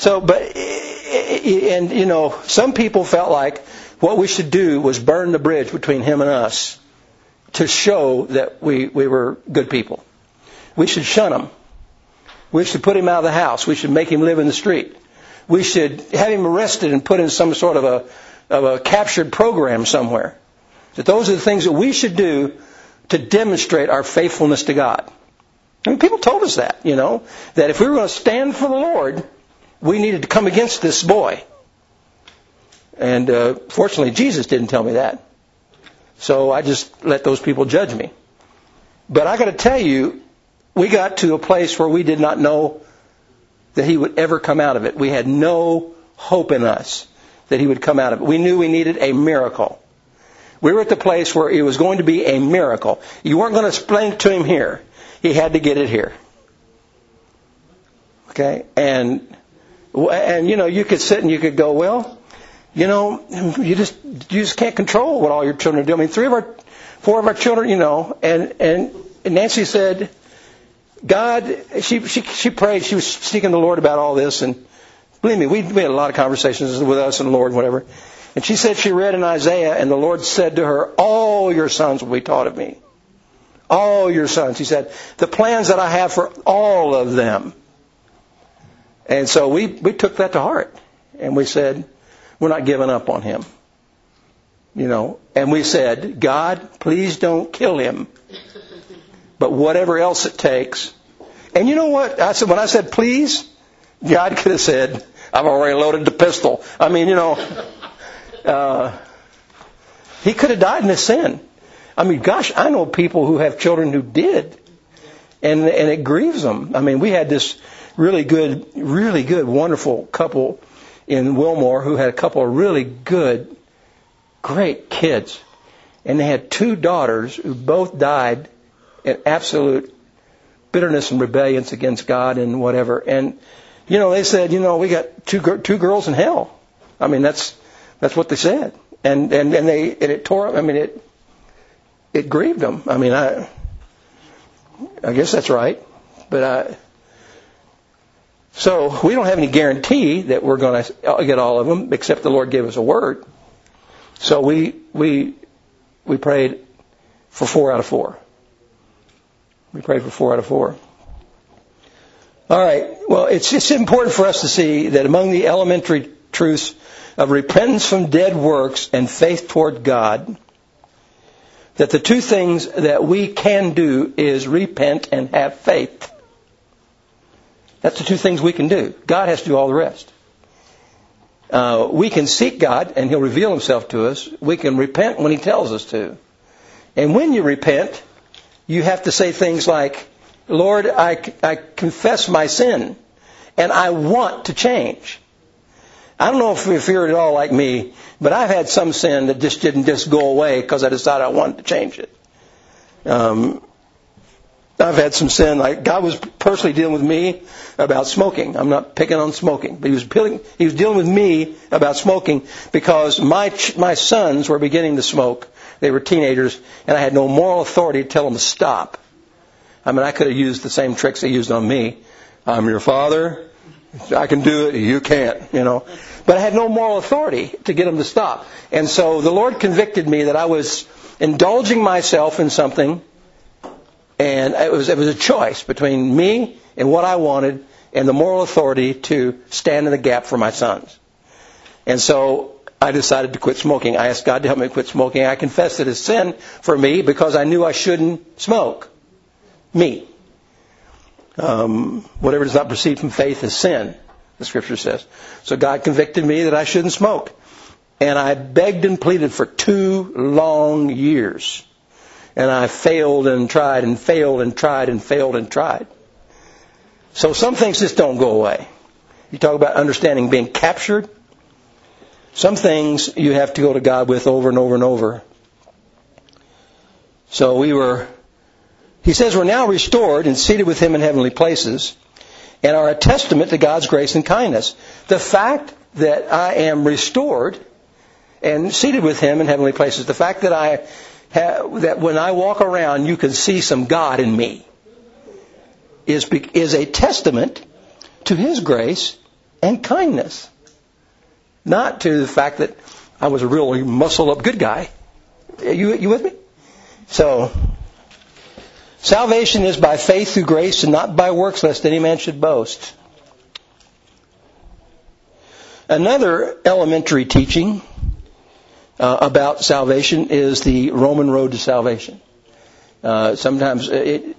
Speaker 1: Some people felt like what we should do was burn the bridge between him and us to show that we were good people. We should shun him. We should put him out of the house. We should make him live in the street. We should have him arrested and put in some sort of a captured program somewhere. That those are the things that we should do to demonstrate our faithfulness to God. I mean, people told us that, that if we were going to stand for the Lord, we needed to come against this boy. And fortunately, Jesus didn't tell me that. So I just let those people judge me. But I got to tell you, we got to a place where we did not know that he would ever come out of it. We had no hope in us that he would come out of it. We knew we needed a miracle. We were at the place where it was going to be a miracle. You weren't going to explain it to him here. He had to get it here. Okay? And you could sit and you could go, well, you just can't control what all your children do. I mean, 4 of our children, and Nancy said, God, she prayed, she was seeking the Lord about all this, and believe me, we had a lot of conversations with us and the Lord and whatever. And she said she read in Isaiah, and the Lord said to her, all your sons will be taught of me. All your sons. He said, the plans that I have for all of them. And so we took that to heart. And we said, we're not giving up on him. And we said, God, please don't kill him. But whatever else it takes. And you know what? When I said please, God could have said, I've already loaded the pistol. I mean, he could have died in his sin. I mean, gosh, I know people who have children who did. And it grieves them. I mean, we had this really good, wonderful couple in Wilmore who had a couple of really good, great kids. And they had 2 daughters who both died in absolute bitterness and rebellion against God and whatever. And, they said, we got two girls in hell. I mean, that's what they said. And it tore them. I mean, it grieved them. I mean, I guess that's right. But so we don't have any guarantee that we're going to get all of them, except the Lord gave us a word. So we prayed for 4 out of 4. We prayed for 4 out of 4. All right. Well, it's important for us to see that among the elementary truths of repentance from dead works and faith toward God, that the 2 things that we can do is repent and have faith. That's the 2 things we can do. God has to do all the rest. We can seek God and He'll reveal Himself to us. We can repent when He tells us to. And when you repent, you have to say things like, Lord, I confess my sin and I want to change. I don't know if you're at all like me, but I've had some sin that just didn't go away because I decided I wanted to change it. I've had some sin. Like God was personally dealing with me about smoking. I'm not picking on smoking, but He was dealing with me about smoking because my sons were beginning to smoke. They were teenagers, and I had no moral authority to tell them to stop. I mean, I could have used the same tricks they used on me. I'm your father. I can do it. You can't, But I had no moral authority to get them to stop. And so the Lord convicted me that I was indulging myself in something. And it was a choice between me and what I wanted and the moral authority to stand in the gap for my sons. And so I decided to quit smoking. I asked God to help me quit smoking. I confessed it as sin for me because I knew I shouldn't smoke. Me. Whatever does not proceed from faith is sin, the Scripture says. So God convicted me that I shouldn't smoke. And I begged and pleaded for 2 long years. And I failed and tried and failed and tried and failed and tried. So some things just don't go away. You talk about understanding being captured. Some things you have to go to God with over and over and over. So He says we're now restored and seated with Him in heavenly places and are a testament to God's grace and kindness. The fact that I am restored and seated with Him in heavenly places, the fact that that when I walk around, you can see some God in me, is a testament to His grace and kindness. Not to the fact that I was a really muscle-up good guy. You with me? So, salvation is by faith through grace and not by works, lest any man should boast. Another elementary teaching about salvation is the Roman road to salvation. Sometimes,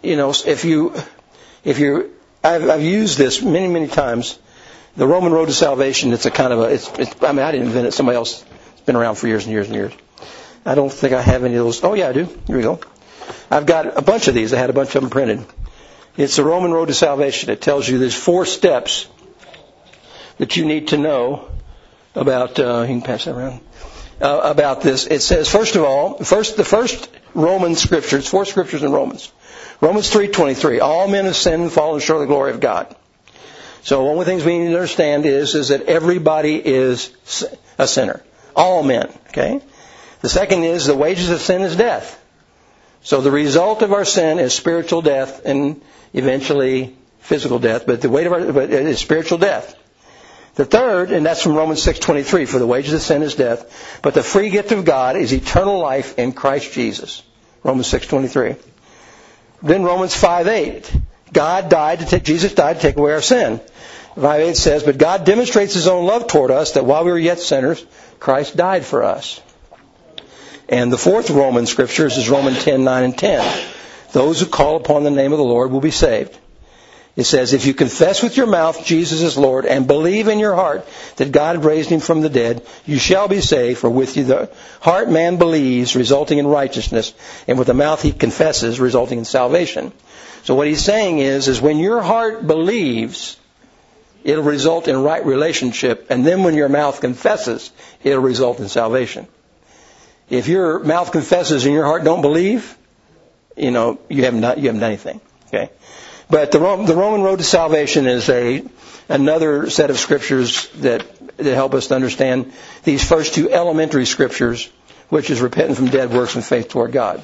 Speaker 1: I've used this many times. The Roman road to salvation. It's a kind of I didn't invent it. Somebody else has been around for years and years and years. I don't think I have any of those. Oh yeah, I do. Here we go. I've got a bunch of these. I had a bunch of them printed. It's the Roman road to salvation. It tells you there's 4 steps that you need to know about. You can pass that around. About this. It says, first of all, the first Roman scripture, it's 4 scriptures in Romans. Romans 3:23. All men have sinned and fallen short of the glory of God. So one of the things we need to understand is that everybody is a sinner. All men. Okay? The second is the wages of sin is death. So the result of our sin is spiritual death and eventually physical death, but it is spiritual death. The third, and that's from Romans 6:23, for the wages of sin is death, but the free gift of God is eternal life in Christ Jesus. Romans 6:23. Then Romans 5:8, Jesus died to take away our sin. 5:8 says, but God demonstrates His own love toward us, that while we were yet sinners, Christ died for us. And the 4th Roman scriptures is Romans 10:9 and 10. Those who call upon the name of the Lord will be saved. It says, if you confess with your mouth Jesus is Lord and believe in your heart that God raised Him from the dead, you shall be saved. For with the heart man believes, resulting in righteousness, and with the mouth he confesses, resulting in salvation. So what he's saying is when your heart believes, it'll result in right relationship, and then when your mouth confesses, it'll result in salvation. If your mouth confesses and your heart don't believe, you haven't done anything. Okay. But the Roman road to salvation is another set of scriptures that help us to understand these first 2 elementary scriptures, which is repentance from dead works and faith toward God.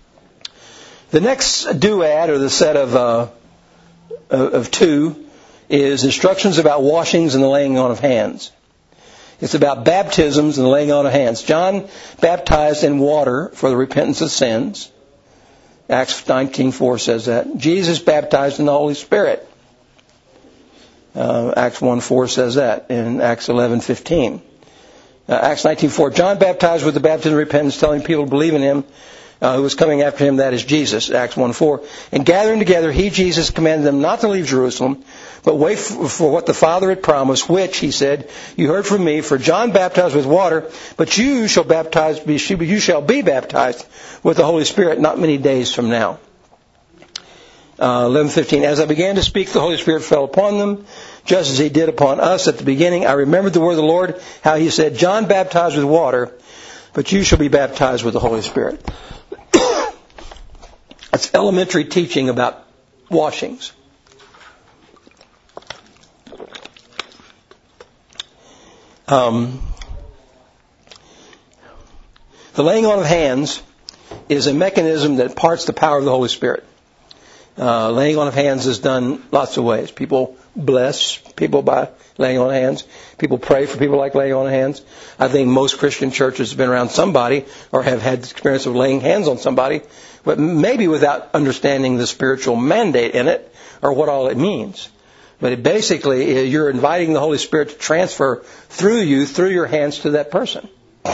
Speaker 1: The next duad, or the set of 2, is instructions about washings and the laying on of hands. It's about baptisms and the laying on of hands. John baptized in water for the repentance of sins. Acts 19:4 says that. Jesus baptized in the Holy Spirit. Acts 1:4 says that. In Acts 11:15. Acts 19:4. John baptized with the baptism of repentance, telling people to believe in Him who was coming after Him, that is Jesus. Acts 1:4. And gathering together, He, Jesus, commanded them not to leave Jerusalem, but wait for what the Father had promised, which, He said, you heard from me, for John baptized with water, but you shall be baptized with the Holy Spirit not many days from now. 11:15. As I began to speak, the Holy Spirit fell upon them, just as He did upon us at the beginning. I remembered the word of the Lord, how He said, John baptized with water, but you shall be baptized with the Holy Spirit. That's That's elementary teaching about washings. The laying on of hands is a mechanism that imparts the power of the Holy Spirit. Laying on of hands is done lots of ways. People bless people by laying on of hands. People pray for people like laying on of hands. I think most Christian churches have been around somebody or have had the experience of laying hands on somebody, but maybe without understanding the spiritual mandate in it or what all it means. But basically, you're inviting the Holy Spirit to transfer through you, through your hands to that person.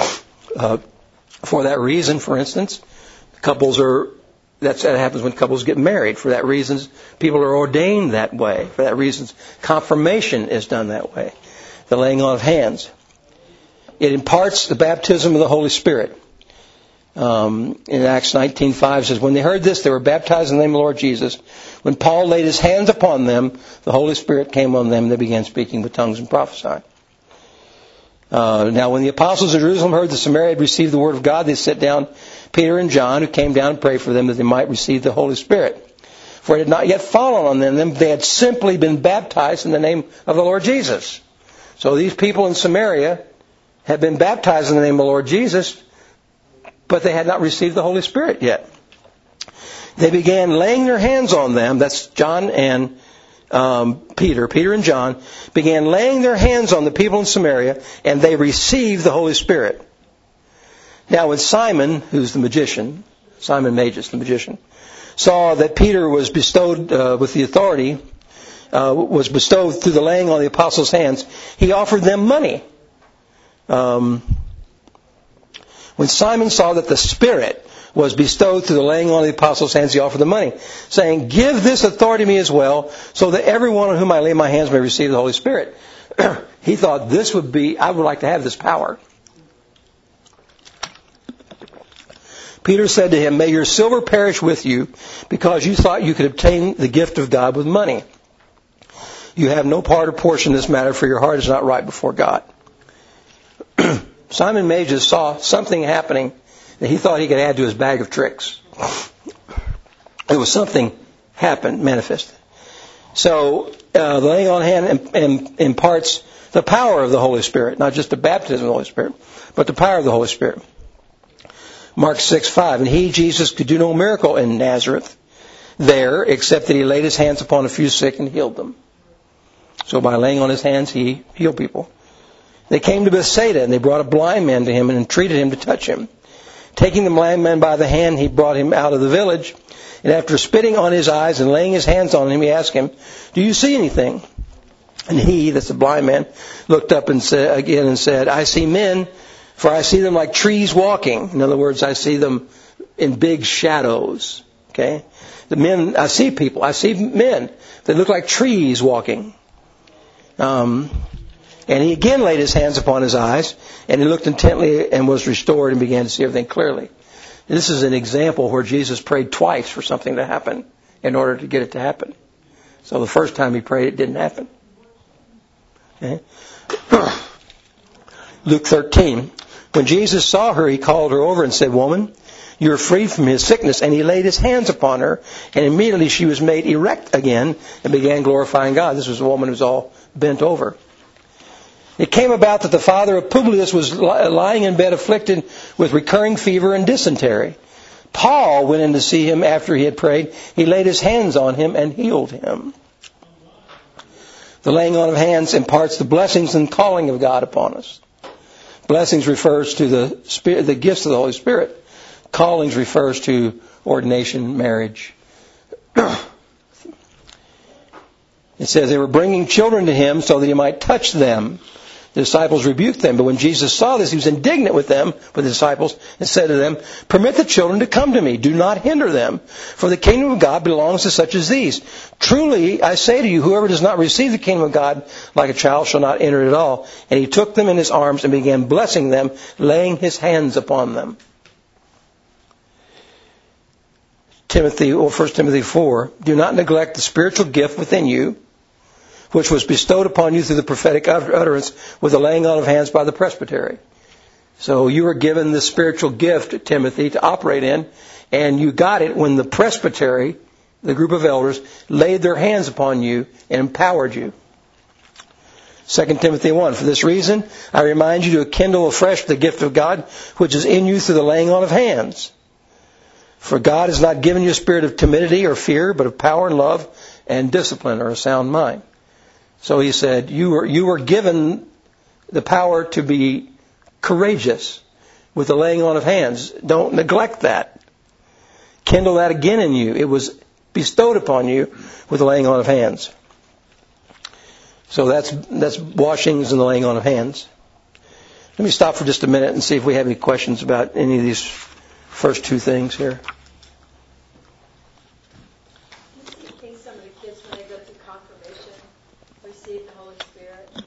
Speaker 1: For that reason, for instance, that happens when couples get married. For that reason, people are ordained that way. For that reason, confirmation is done that way. The laying on of hands. It imparts the baptism of the Holy Spirit. In Acts 19:5 says, when they heard this, they were baptized in the name of the Lord Jesus. When Paul laid his hands upon them, the Holy Spirit came on them, and they began speaking with tongues and prophesying. Now when the apostles of Jerusalem heard that Samaria had received the word of God, they sent down Peter and John, who came down and prayed for them that they might receive the Holy Spirit. For it had not yet fallen on them. They had simply been baptized in the name of the Lord Jesus. So these people in Samaria had been baptized in the name of the Lord Jesus, but they had not received the Holy Spirit yet. They began laying their hands on them. That's John and Peter and John began laying their hands on the people in Samaria, and they received the Holy Spirit. Now when Simon, who's the magician, Simon Magus, the magician, saw that Peter was bestowed with the authority, was bestowed through the laying on the apostles' hands, he offered them money. When Simon saw that the Spirit was bestowed through the laying on of the apostles' hands, he offered them money, saying, give this authority to me as well, so that everyone on whom I lay my hands may receive the Holy Spirit. He thought this would be, I would like to have this power. Peter said to him, may your silver perish with you, because you thought you could obtain the gift of God with money. You have no part or portion in this matter, for your heart is not right before God. Simon Magus saw something happening that he thought he could add to his bag of tricks. There was something happened, manifested. So the laying on hand imparts the power of the Holy Spirit, not just the baptism of the Holy Spirit, but the power of the Holy Spirit. Mark 6:5, and he, Jesus, could do no miracle in Nazareth there, except that he laid his hands upon a few sick and healed them. So by laying on his hands, he healed people. They came to Bethsaida, and they brought a blind man to him and entreated him to touch him. Taking the blind man by the hand, he brought him out of the village. And after spitting on his eyes and laying his hands on him, he asked him, do you see anything? And he, that's the blind man, looked up and said, I see men, for I see them like trees walking. In other words, I see them in big shadows. Okay? The men, I see people. I see men that look like trees walking. And he again laid his hands upon his eyes, and he looked intently and was restored and began to see everything clearly. This is an example where Jesus prayed twice for something to happen in order to get it to happen. So the first time he prayed, it didn't happen. Okay? Luke 13. When Jesus saw her, he called her over and said, woman, you are freed from his sickness. And he laid his hands upon her, and immediately she was made erect again and began glorifying God. This was a woman who was all bent over. It came about that the father of Publius was lying in bed afflicted with recurring fever and dysentery. Paul went in to see him after he had prayed. He laid his hands on him and healed him. The laying on of hands imparts the blessings and calling of God upon us. Blessings refers to the gifts of the Holy Spirit. Callings refers to ordination, marriage. It says they were bringing children to him so that he might touch them. The disciples rebuked them, but when Jesus saw this, he was indignant with them, with the disciples, and said to them, permit the children to come to me. Do not hinder them, for the kingdom of God belongs to such as these. Truly, I say to you, whoever does not receive the kingdom of God like a child shall not enter it at all. And he took them in his arms and began blessing them, laying his hands upon them. 1 Timothy 4, do not neglect the spiritual gift within you, which was bestowed upon you through the prophetic utterance with the laying on of hands by the presbytery. So you were given the spiritual gift, Timothy, to operate in. And you got it when the presbytery, the group of elders, laid their hands upon you and empowered you. 2 Timothy 1, for this reason, I remind you to kindle afresh the gift of God, which is in you through the laying on of hands. For God has not given you a spirit of timidity or fear, but of power and love and discipline, or a sound mind. So he said, you were given the power to be courageous with the laying on of hands. Don't neglect that. Kindle that again in you. It was bestowed upon you with the laying on of hands. So that's washings and the laying on of hands. Let me stop for just a minute and see if we have any questions about any of these first two things here.
Speaker 3: Do you think some of the kids, when they go through confirmation, receive the Holy Spirit?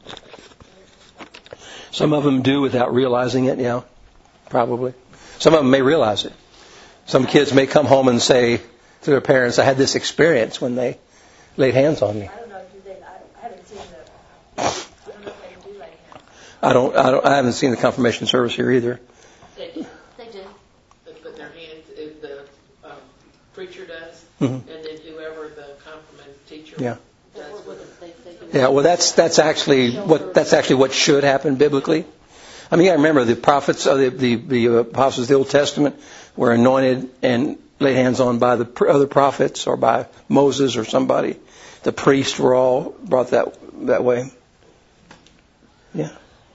Speaker 1: Some of them do without realizing it, yeah, probably. Some of them may realize it. Some kids may come home and say to their parents, I had this experience when they laid hands on me.
Speaker 3: I don't know if they, I haven't seen I don't know if they do lay hands.
Speaker 1: I haven't seen the confirmation service here either.
Speaker 6: They do.
Speaker 5: They do.
Speaker 6: They put their hands, the preacher does,
Speaker 1: Mm-hmm.
Speaker 6: and then whoever the confirmation teacher
Speaker 1: Yeah.
Speaker 6: does with it.
Speaker 1: Yeah, well, that's actually what should happen biblically. I mean, I remember the prophets, the apostles of the Old Testament were anointed and laid hands on by the other prophets or by Moses or somebody. The priests were all brought that way. Yeah.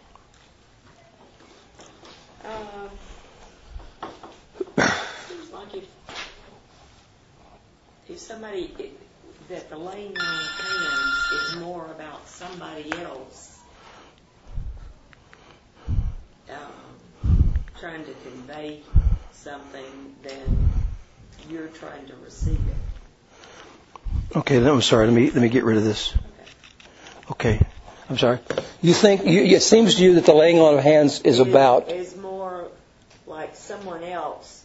Speaker 7: Seems like if somebody, that the laying on of hands is more about somebody else trying to convey something than you're trying to receive it.
Speaker 1: Okay, I'm sorry. Let me get rid of this. Okay, I'm sorry. You think it seems to you that the laying on of hands is about
Speaker 7: is more like someone else,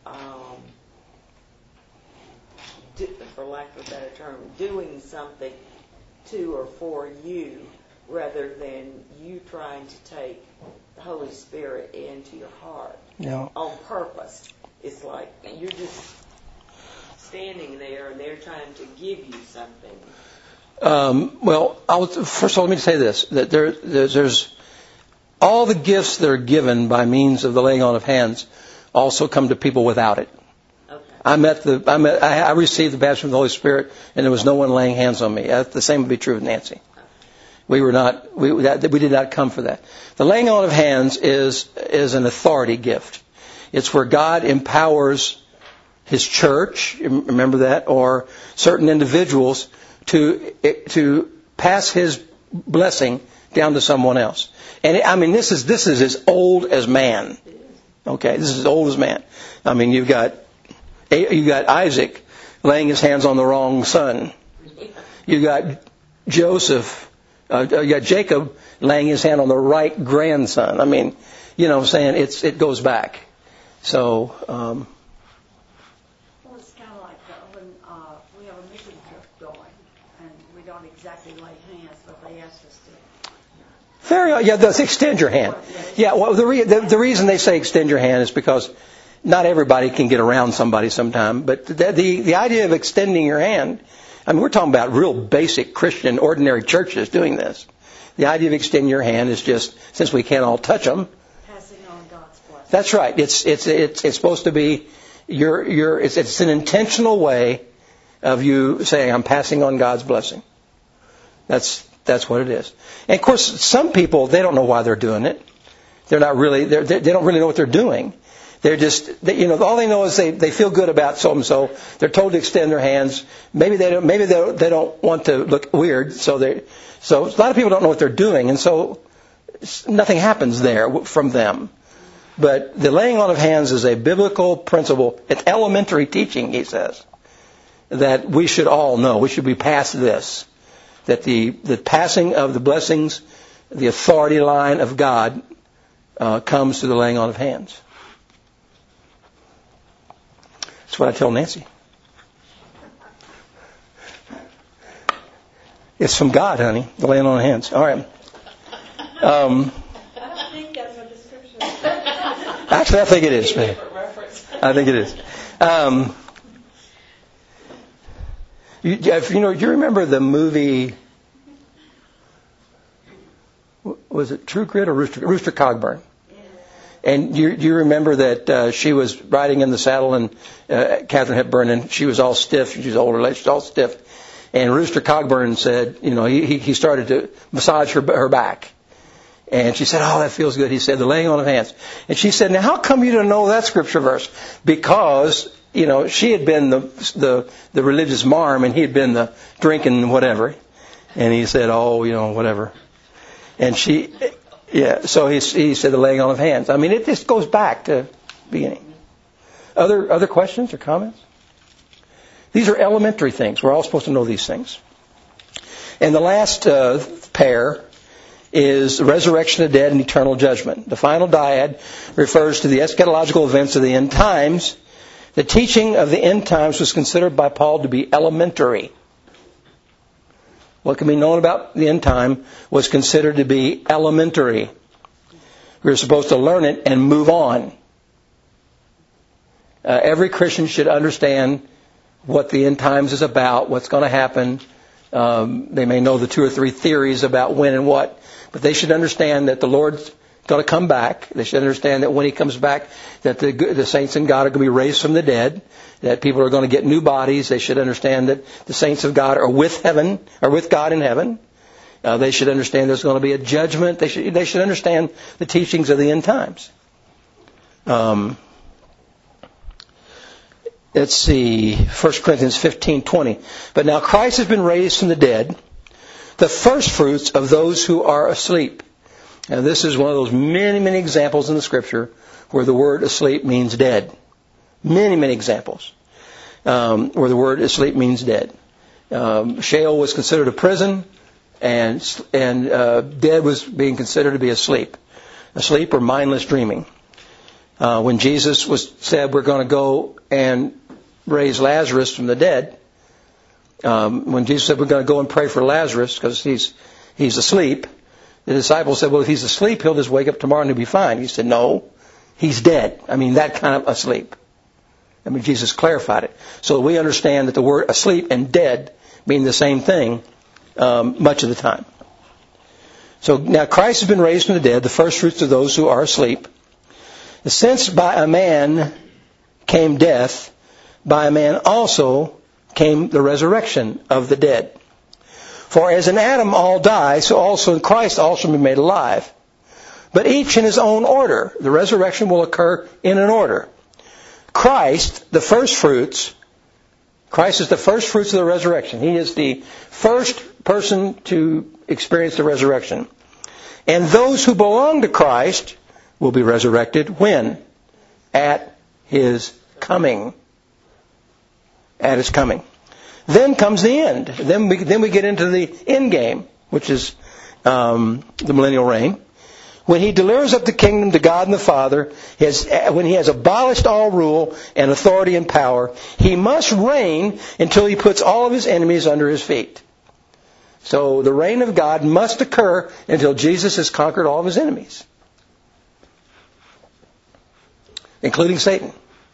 Speaker 7: for lack of a better term, doing something to or for you, rather than you trying to take the Holy Spirit into your heart on purpose. It's like you're just standing there and they're trying to give you something.
Speaker 1: Well, first of all, let me say this: that there's all the gifts that are given by means of the laying on of hands also come to people without it.
Speaker 7: Okay.
Speaker 1: I received the baptism of the Holy Spirit, and there was no one laying hands on me. The same would be true of Nancy. We did not come for that. The laying on of hands is an authority gift. It's where God empowers His church, remember that, or certain individuals to pass His blessing down to someone else. And I mean, this is as old as man. Okay, this is as old as man. I mean, you've got Isaac laying his hands on the wrong son. You got Joseph. You got Jacob laying his hand on the right grandson. I mean, you know what I'm saying? It goes back. So.
Speaker 3: Well, it's kind of like when we have a mission trip going, and we don't exactly lay hands, but they ask us to.
Speaker 1: That's extend your hand. Yeah, well, the reason they say extend your hand is because not everybody can get around somebody sometime. But the idea of extending your hand, I mean, we're talking about real basic Christian, ordinary churches doing this. The idea of extending your hand is just, since we can't all touch them.
Speaker 3: Passing on God's blessing.
Speaker 1: That's right. It's supposed to be it's an intentional way of you saying, I'm passing on God's blessing. That's what it is. And of course, some people, they don't know why they're doing it. They don't really know what they're doing. They're just, all they know is they feel good about so and so. They're told to extend their hands. Maybe they don't want to look weird. So a lot of people don't know what they're doing, and so nothing happens there from them. But the laying on of hands is a biblical principle. It's elementary teaching, he says, that we should all know. We should be past this. That the passing of the blessings, the authority line of God, comes through the laying on of hands. That's what I tell Nancy. It's from God, honey, the laying on of hands. All right.
Speaker 3: I don't think that's what the scripture says.
Speaker 1: Actually, I think it is.
Speaker 6: Different reference.
Speaker 1: I think it is. Do you remember the movie, was it True Grit or Rooster Cogburn? And do you remember that she was riding in the saddle, and Katharine Hepburn, and she was all stiff. She was older, she was all stiff. And Rooster Cogburn said, he started to massage her back. And she said, "Oh, that feels good." He said, "The laying on of hands." And she said, "Now, how come you don't know that scripture verse?" Because, she had been the religious marm, and he had been the drinking whatever. And he said, "Oh, whatever." And so he said, "The laying on of hands." I mean, it just goes back to the beginning. Other questions or comments? These are elementary things. We're all supposed to know these things. And the last pair is the resurrection of the dead and eternal judgment. The final dyad refers to the eschatological events of the end times. The teaching of the end times was considered by Paul to be elementary. What can be known about the end time was considered to be elementary. We were supposed to learn it and move on. Every Christian should understand what the end times is about, what's going to happen. They may know the 2 or 3 theories about when and what, but they should understand that the Lord's going to come back. They should understand that when He comes back, that the saints in God are going to be raised from the dead, that people are going to get new bodies. They should understand that the saints of God are with God in heaven. They should understand there's going to be a judgment. They should understand the teachings of the end times. Let's see, 1 Corinthians 15:20. But now Christ has been raised from the dead, the first fruits of those who are asleep. Now this is one of those many, many examples in the Scripture where the word asleep means dead. Many, many examples where the word asleep means dead. Sheol was considered a prison, and dead was being considered to be asleep or mindless dreaming. When Jesus said, "We're going to go and raise Lazarus from the dead," when Jesus said, "We're going to go and pray for Lazarus because he's asleep," the disciples said, "Well, if he's asleep, he'll just wake up tomorrow and he'll be fine." He said, "No, he's dead." I mean, that kind of asleep. I mean, Jesus clarified it. So we understand that the word asleep and dead mean the same thing much of the time. So now Christ has been raised from the dead, the first fruits of those who are asleep. Since by a man came death, by a man also came the resurrection of the dead. For as in Adam all die, so also in Christ all shall be made alive. But each in his own order. The resurrection will occur in an order. Christ, the first fruits, Christ is the first fruits of the resurrection. He is the first person to experience the resurrection. And those who belong to Christ will be resurrected when? At His coming. At His coming. Then comes the end. Then we get into the end game, which is the millennial reign. When He delivers up the kingdom to God and the Father, when He has abolished all rule and authority and power, He must reign until He puts all of His enemies under His feet. So the reign of God must occur until Jesus has conquered all of His enemies, including Satan.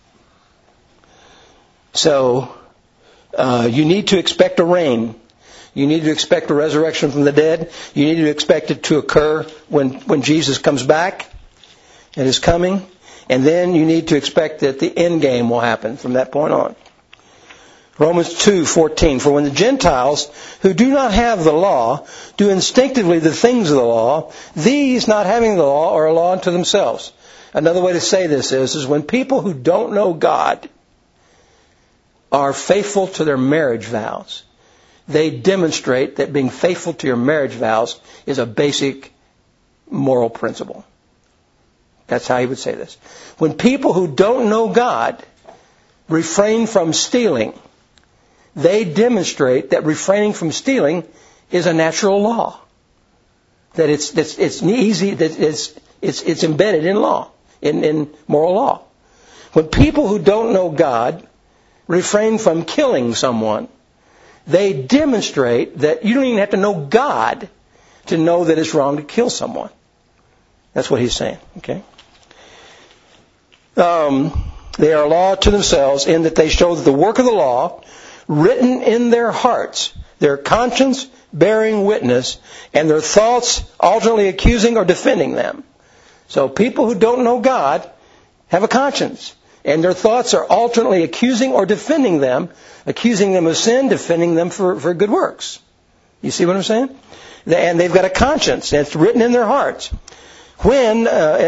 Speaker 1: So you need to expect a reign. You need to expect a resurrection from the dead. You need to expect it to occur when Jesus comes back at His coming. And then you need to expect that the end game will happen from that point on. Romans 2:14. For when the Gentiles who do not have the law do instinctively the things of the law, these not having the law are a law unto themselves. Another way to say this is when people who don't know God are faithful to their marriage vows, they demonstrate that being faithful to your marriage vows is a basic moral principle. That's how he would say this. When people who don't know God refrain from stealing, they demonstrate that refraining from stealing is a natural law. That it's easy, that it's embedded in law, in moral law. When people who don't know God refrain from killing someone, they demonstrate that you don't even have to know God to know that it's wrong to kill someone. That's what he's saying. Okay. They are a law to themselves in that they show that the work of the law, written in their hearts, their conscience bearing witness, and their thoughts alternately accusing or defending them. So people who don't know God have a conscience, and their thoughts are alternately accusing or defending them, accusing them of sin, defending them for good works. You see what I'm saying? And they've got a conscience, and it's written in their hearts. When,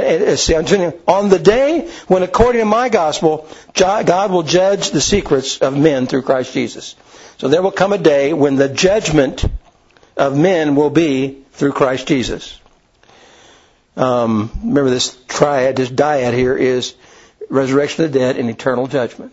Speaker 1: on the day when, according to my gospel, God will judge the secrets of men through Christ Jesus. So there will come a day when the judgment of men will be through Christ Jesus. Remember this triad, this dyad here is resurrection of the dead and eternal judgment.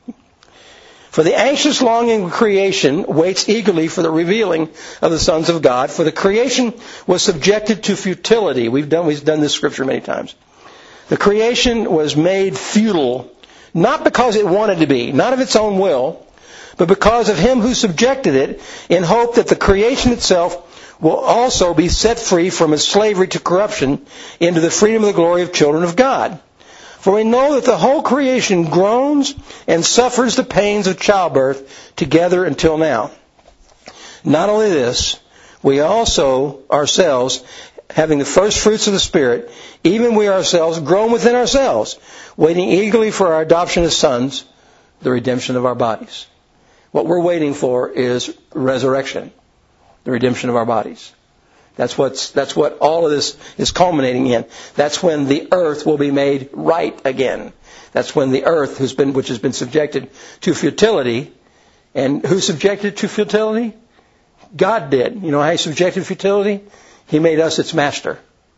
Speaker 1: For the anxious longing of creation waits eagerly for the revealing of the sons of God. For the creation was subjected to futility. We've done this scripture many times. The creation was made futile, not because it wanted to be, not of its own will, but because of Him who subjected it, in hope that the creation itself will also be set free from its slavery to corruption into the freedom of the glory of children of God. For we know that the whole creation groans and suffers the pains of childbirth together until now. Not only this, we also ourselves, having the first fruits of the Spirit, even we ourselves groan within ourselves, waiting eagerly for our adoption as sons, the redemption of our bodies. What we're waiting for is resurrection, the redemption of our bodies. That's what all of this is culminating in. That's when the earth will be made right again. That's when the earth which has been subjected to futility. And who subjected it to futility? God did. You know how He subjected futility? He made us its master.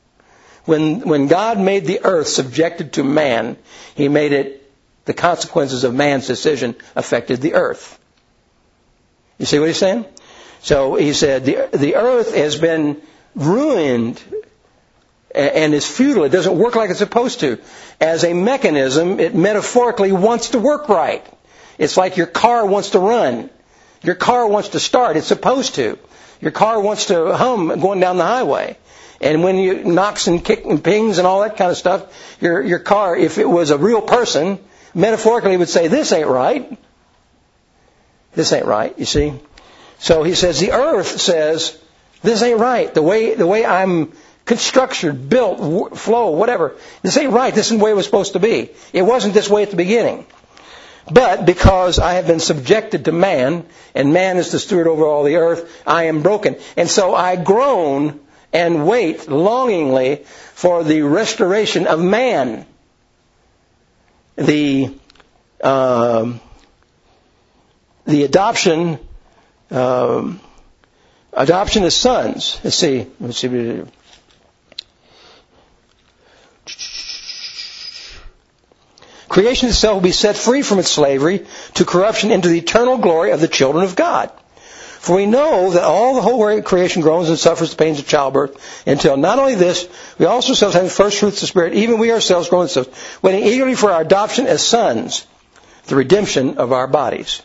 Speaker 1: When God made the earth subjected to man, He made it, the consequences of man's decision affected the earth. You see what He's saying? So He said, the earth has been ruined and is futile. It doesn't work like it's supposed to. As a mechanism, it metaphorically wants to work right. It's like your car wants to run. Your car wants to start. It's supposed to. Your car wants to hum going down the highway. And when you knocks and kicks and pings and all that kind of stuff, your car, if it was a real person, metaphorically would say, this ain't right. This ain't right, you see. So He says, the earth says, this ain't right. The way I'm constructed, built, flow, whatever. This ain't right. This isn't the way it was supposed to be. It wasn't this way at the beginning. But because I have been subjected to man, and man is the steward over all the earth, I am broken. And so I groan and wait longingly for the restoration of man. The adoption as sons. Let's see. Creation itself will be set free from its slavery to corruption into the eternal glory of the children of God. For we know that all the whole creation groans and suffers the pains of childbirth until not only this, we also ourselves have the first fruits of the Spirit, even we ourselves groan and suffer, waiting eagerly for our adoption as sons, the redemption of our bodies.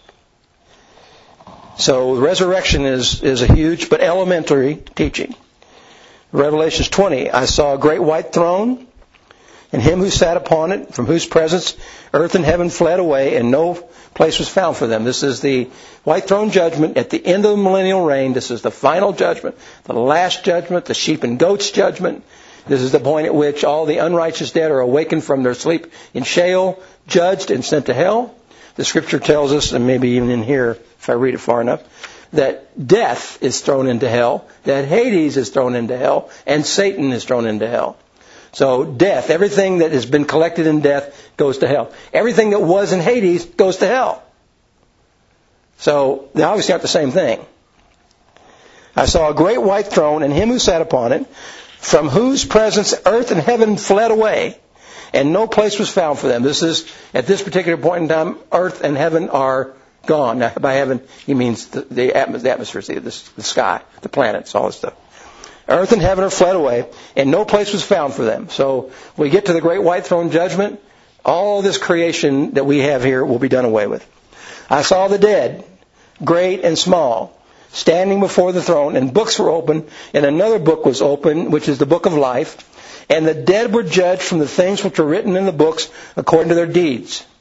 Speaker 1: So resurrection is a huge but elementary teaching. Revelation 20, I saw a great white throne, and Him who sat upon it, from whose presence earth and heaven fled away, and no place was found for them. This is the white throne judgment at the end of the millennial reign. This is the final judgment, the last judgment, the sheep and goats judgment. This is the point at which all the unrighteous dead are awakened from their sleep in Sheol, judged and sent to hell. The Scripture tells us, and maybe even in here, if I read it far enough, that death is thrown into hell, that Hades is thrown into hell, and Satan is thrown into hell. So death, everything that has been collected in death goes to hell. Everything that was in Hades goes to hell. So they obviously aren't the same thing. I saw a great white throne and Him who sat upon it, from whose presence earth and heaven fled away, and no place was found for them. This is, at this particular point in time, earth and heaven are gone. Now, by heaven, He means the atmosphere, the sky, the planets, all this stuff. Earth and heaven are fled away, and no place was found for them. So when we get to the great white throne judgment, all this creation that we have here will be done away with. I saw the dead, great and small, standing before the throne, and books were open, and another book was open, which is the book of life. And the dead were judged from the things which were written in the books according to their deeds.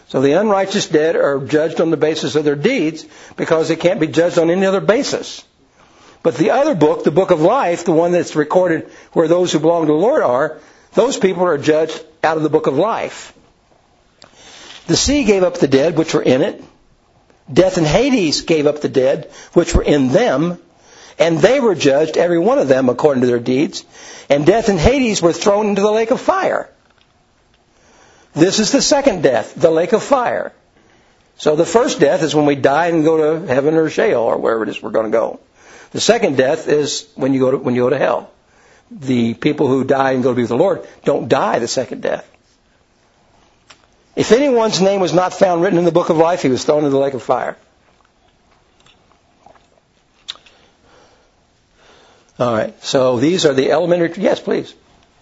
Speaker 1: So the unrighteous dead are judged on the basis of their deeds because they can't be judged on any other basis. But the other book, the book of life, the one that's recorded where those who belong to the Lord are, those people are judged out of the book of life. The sea gave up the dead which were in it. Death and Hades gave up the dead which were in them. And they were judged, every one of them, according to their deeds. And death and Hades were thrown into the lake of fire. This is the second death, the lake of fire. So the first death is when we die and go to heaven or Sheol or wherever it is we're going to go. The second death is when you go to hell. The people who die and go to be with the Lord don't die the second death. If anyone's name was not found written in the book of life, he was thrown into the lake of fire. All right. So these are the elementary. Yes, please.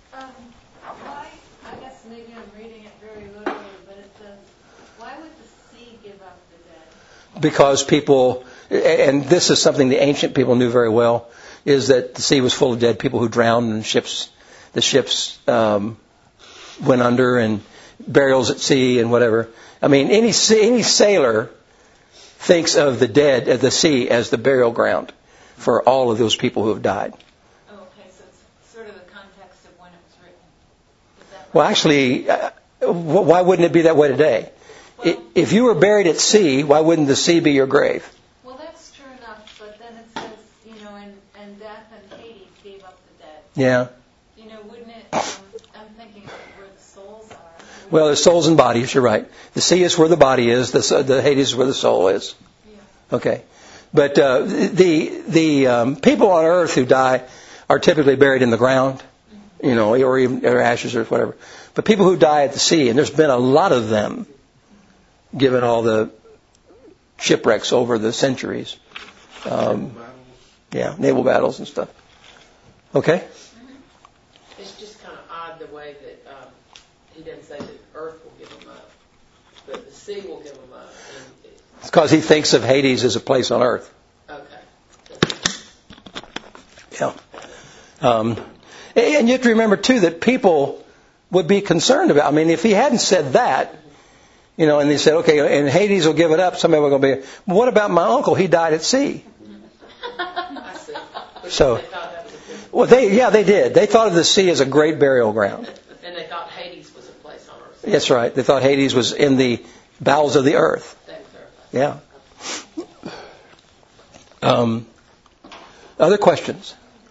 Speaker 6: I guess maybe I'm reading it very literally, but it says, why would the sea give up the dead?
Speaker 1: Because people, and this is something the ancient people knew very well, is that the sea was full of dead people who drowned and the ships went under and burials at sea and whatever. I mean, any sailor thinks of the dead at the sea as the burial ground for all of those people who have died.
Speaker 6: Oh, okay, so it's sort of the context of when it was written. Is that right?
Speaker 1: Well, actually, why wouldn't it be that way today?
Speaker 6: Well,
Speaker 1: If you were buried at sea, why wouldn't the sea be your grave?
Speaker 6: well, that's true enough, but then it says, and death and Hades gave up the dead.
Speaker 1: Yeah.
Speaker 6: Wouldn't it, I'm thinking of where the souls are.
Speaker 1: Well, there's souls and bodies, you're right. The sea is where the body is, the Hades is where the soul is.
Speaker 6: Yeah.
Speaker 1: Okay. But the people on earth who die are typically buried in the ground, or even or ashes or whatever. But people who die at the sea, and there's been a lot of them, given all the shipwrecks over the centuries. Naval battles and stuff. Okay?
Speaker 6: It's just kind of odd the way that he doesn't say that earth will give them up, but the sea will give them up.
Speaker 1: It's because he thinks of Hades as a place on earth.
Speaker 6: Okay.
Speaker 1: Yeah. And you have to remember, too, that people would be concerned about. I mean, if he hadn't said that, and they said, okay, and Hades will give it up, somebody will be, well, what about my uncle? He died at sea.
Speaker 6: I see.
Speaker 1: So,
Speaker 6: They thought that was a good.
Speaker 1: well, they did. They thought of the sea as a great burial ground.
Speaker 6: And they thought Hades was a place on earth.
Speaker 1: That's right. They thought Hades was in the bowels of the earth.
Speaker 6: That clarifies.
Speaker 1: Yeah. Other questions?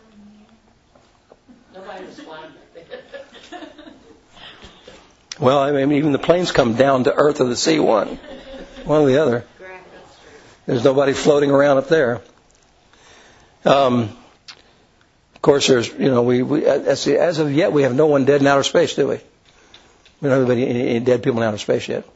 Speaker 6: Nobody was flying back then.
Speaker 1: Well, I mean, even the planes come down to earth or the sea, one or the other. There's nobody floating around up there. Of course, there's, as of yet, we have no one dead in outer space, do we? We don't have any dead people in outer space yet.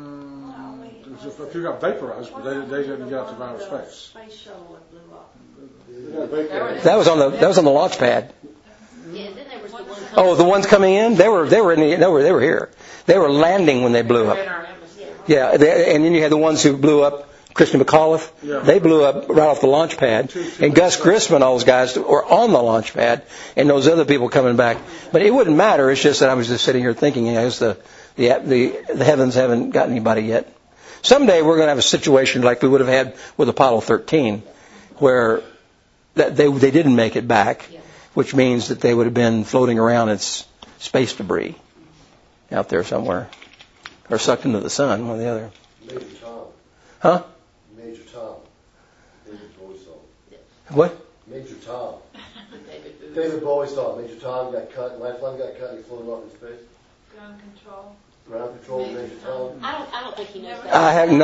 Speaker 2: If you got vaporized, but they didn't get out to outer space.
Speaker 3: Space shuttle that blew up.
Speaker 1: That was on the launch pad.
Speaker 5: Yeah, then there was the one coming.
Speaker 1: Oh, the ones coming in, they were here. They were landing when they blew
Speaker 6: In
Speaker 1: up.
Speaker 6: our atmosphere.
Speaker 1: Yeah, and then you had the ones who blew up. Christian McAuliffe,
Speaker 2: Yeah.
Speaker 1: They blew up right off the launch pad. And Gus Grisman, all those guys were on the launch pad, and those other people coming back. But it wouldn't matter. It's just that I was just sitting here thinking, the heavens haven't got anybody yet. Someday we're going to have a situation like we would have had with Apollo 13, where they didn't make it back, which means that they would have been floating around as space debris out there somewhere, or sucked into the sun, one or the other.
Speaker 4: Major Tom.
Speaker 1: Huh?
Speaker 4: Major Tom. David Bowie song.
Speaker 1: What?
Speaker 4: Major Tom. David Bowie song. Major Tom got cut, lifeline got cut, and he floated off in space.
Speaker 6: Ground control.
Speaker 4: Ground control, Major Tom.
Speaker 5: I don't think he knows that.
Speaker 1: I don't.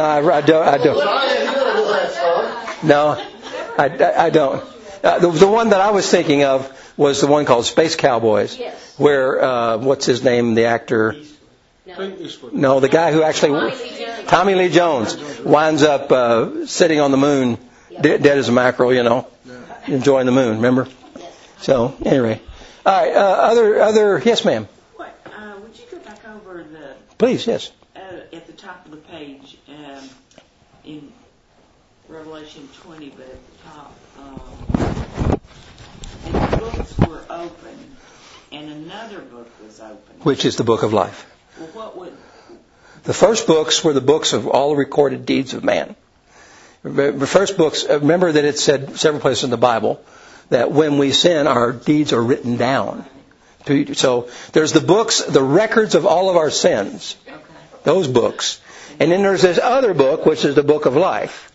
Speaker 1: No, I don't. The one that I was thinking of was the one called Space Cowboys,
Speaker 5: Yes.
Speaker 1: where what's his name, the actor?
Speaker 5: No.
Speaker 1: No, the guy who actually Tommy Lee Jones winds up sitting on the moon, dead as a mackerel, enjoying the moon. Remember? So anyway, all right. Other yes, ma'am.
Speaker 7: Would you go back over the
Speaker 1: Please, yes.
Speaker 7: at the top of the page in Revelation 20, but at the top, and the books were open, and another book was open.
Speaker 1: Which is the book of life.
Speaker 7: Well, what would
Speaker 1: The first books were the books of all the recorded deeds of man. The first books, remember that it said several places in the Bible that when we sin, our deeds are written down. So there's the books, the records of all of our sins. Those books. And then there's this other book, which is the book of life.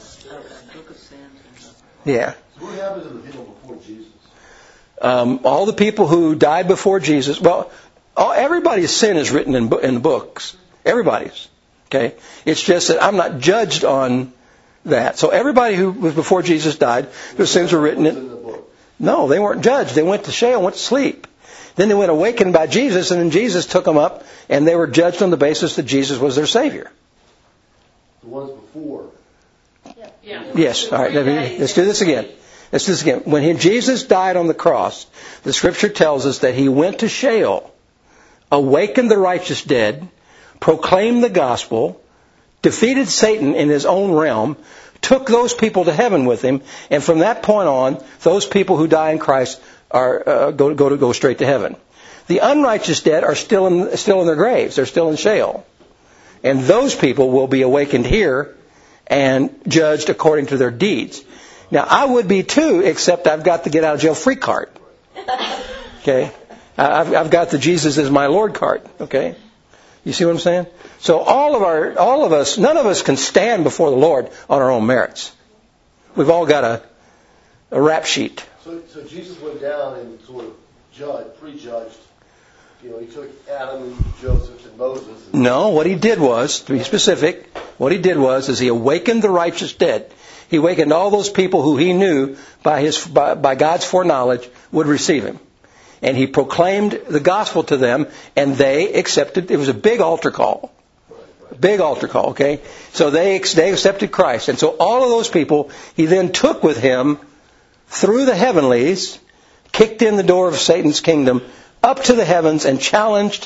Speaker 1: Yeah.
Speaker 4: What happens to the people before Jesus?
Speaker 1: All the people who died before Jesus. Well, everybody's sin is written in the books. Everybody's. Okay? It's just that I'm not judged on that. So everybody who was before Jesus died, their sins were written in the book. No, they weren't judged. They went to Sheol, went to sleep. Then they went awakened by Jesus, and then Jesus took them up, and they were judged on the basis that Jesus was their Savior.
Speaker 4: The ones before.
Speaker 6: Yeah.
Speaker 1: Yes. All right. Let's do this again. Let's do this again. When Jesus died on the cross, the Scripture tells us that He went to Sheol, awakened the righteous dead, proclaimed the gospel, defeated Satan in His own realm, took those people to heaven with Him, and from that point on, those people who die in Christ are go straight to heaven. The unrighteous dead are still in their graves. They're still in Sheol. And those people will be awakened here and judged according to their deeds. Now, I would be too, except I've got the get out of jail free card. Okay? I've got the Jesus is my Lord card. Okay? You see what I'm saying? So all of us, none of us can stand before the Lord on our own merits. We've all got a rap sheet.
Speaker 4: So Jesus went down and sort of prejudged. You know, He took Adam and Joseph and Moses.
Speaker 1: No, what He did was, to be specific, what He did was He awakened the righteous dead. He awakened all those people who He knew by God's foreknowledge would receive Him. And He proclaimed the gospel to them, and they accepted. It was a big altar call. Big altar call, okay? So they accepted Christ. And so all of those people He then took with Him through the heavenlies, kicked in the door of Satan's kingdom, up to the heavens, and challenged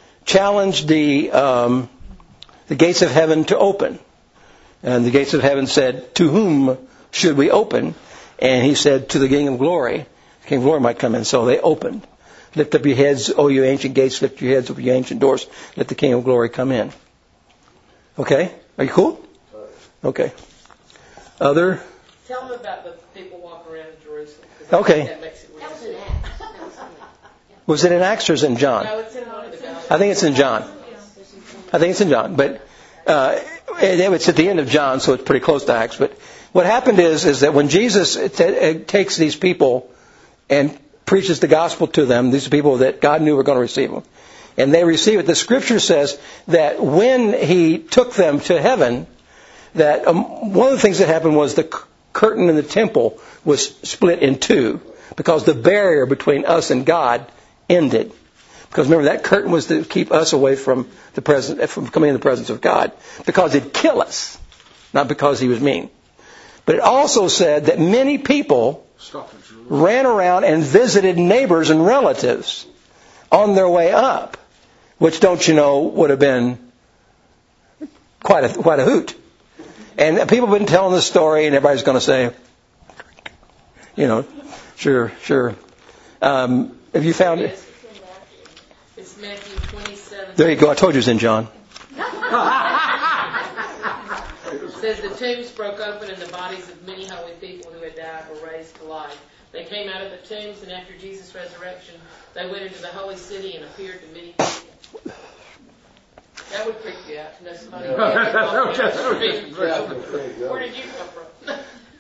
Speaker 1: the gates of heaven to open. And the gates of heaven said, "To whom should we open?" And He said, "To the King of Glory." The King of Glory might come in. So they opened. "Lift up your heads, O you ancient gates. Lift your heads, O you ancient doors. Let the King of Glory come in." Okay? Are you cool? Okay. Other?
Speaker 6: Tell them about the people walking around in Jerusalem.
Speaker 1: Okay.
Speaker 6: That makes it real.
Speaker 5: That was an act.
Speaker 1: Was it in Acts or is it in John?
Speaker 6: No, it's in one of the Gospels.
Speaker 1: I think it's in John. But it's at the end of John, so it's pretty close to Acts. But what happened is that when Jesus takes these people and preaches the gospel to them, these people that God knew were going to receive them, and they receive it, the Scripture says that when He took them to heaven, that one of the things that happened was the curtain in the temple was split in two because the barrier between us and God ended. Because remember, that curtain was to keep us away from coming in the presence of God, because it'd kill us, not because He was mean. But it also said that many people ran around and visited neighbors and relatives on their way up, which, don't you know, would have been quite a hoot. And people have been telling this story, and everybody's going to say, sure. Have you found it?
Speaker 6: It's Matthew 27.
Speaker 1: There you go. I told you it was in John.
Speaker 6: It says the tombs broke open and the bodies of many holy people who had died were raised to life. They came out of the tombs, and after Jesus' resurrection, they went into the holy city and appeared to many people. That would freak you out to know somebody. Where did you come from?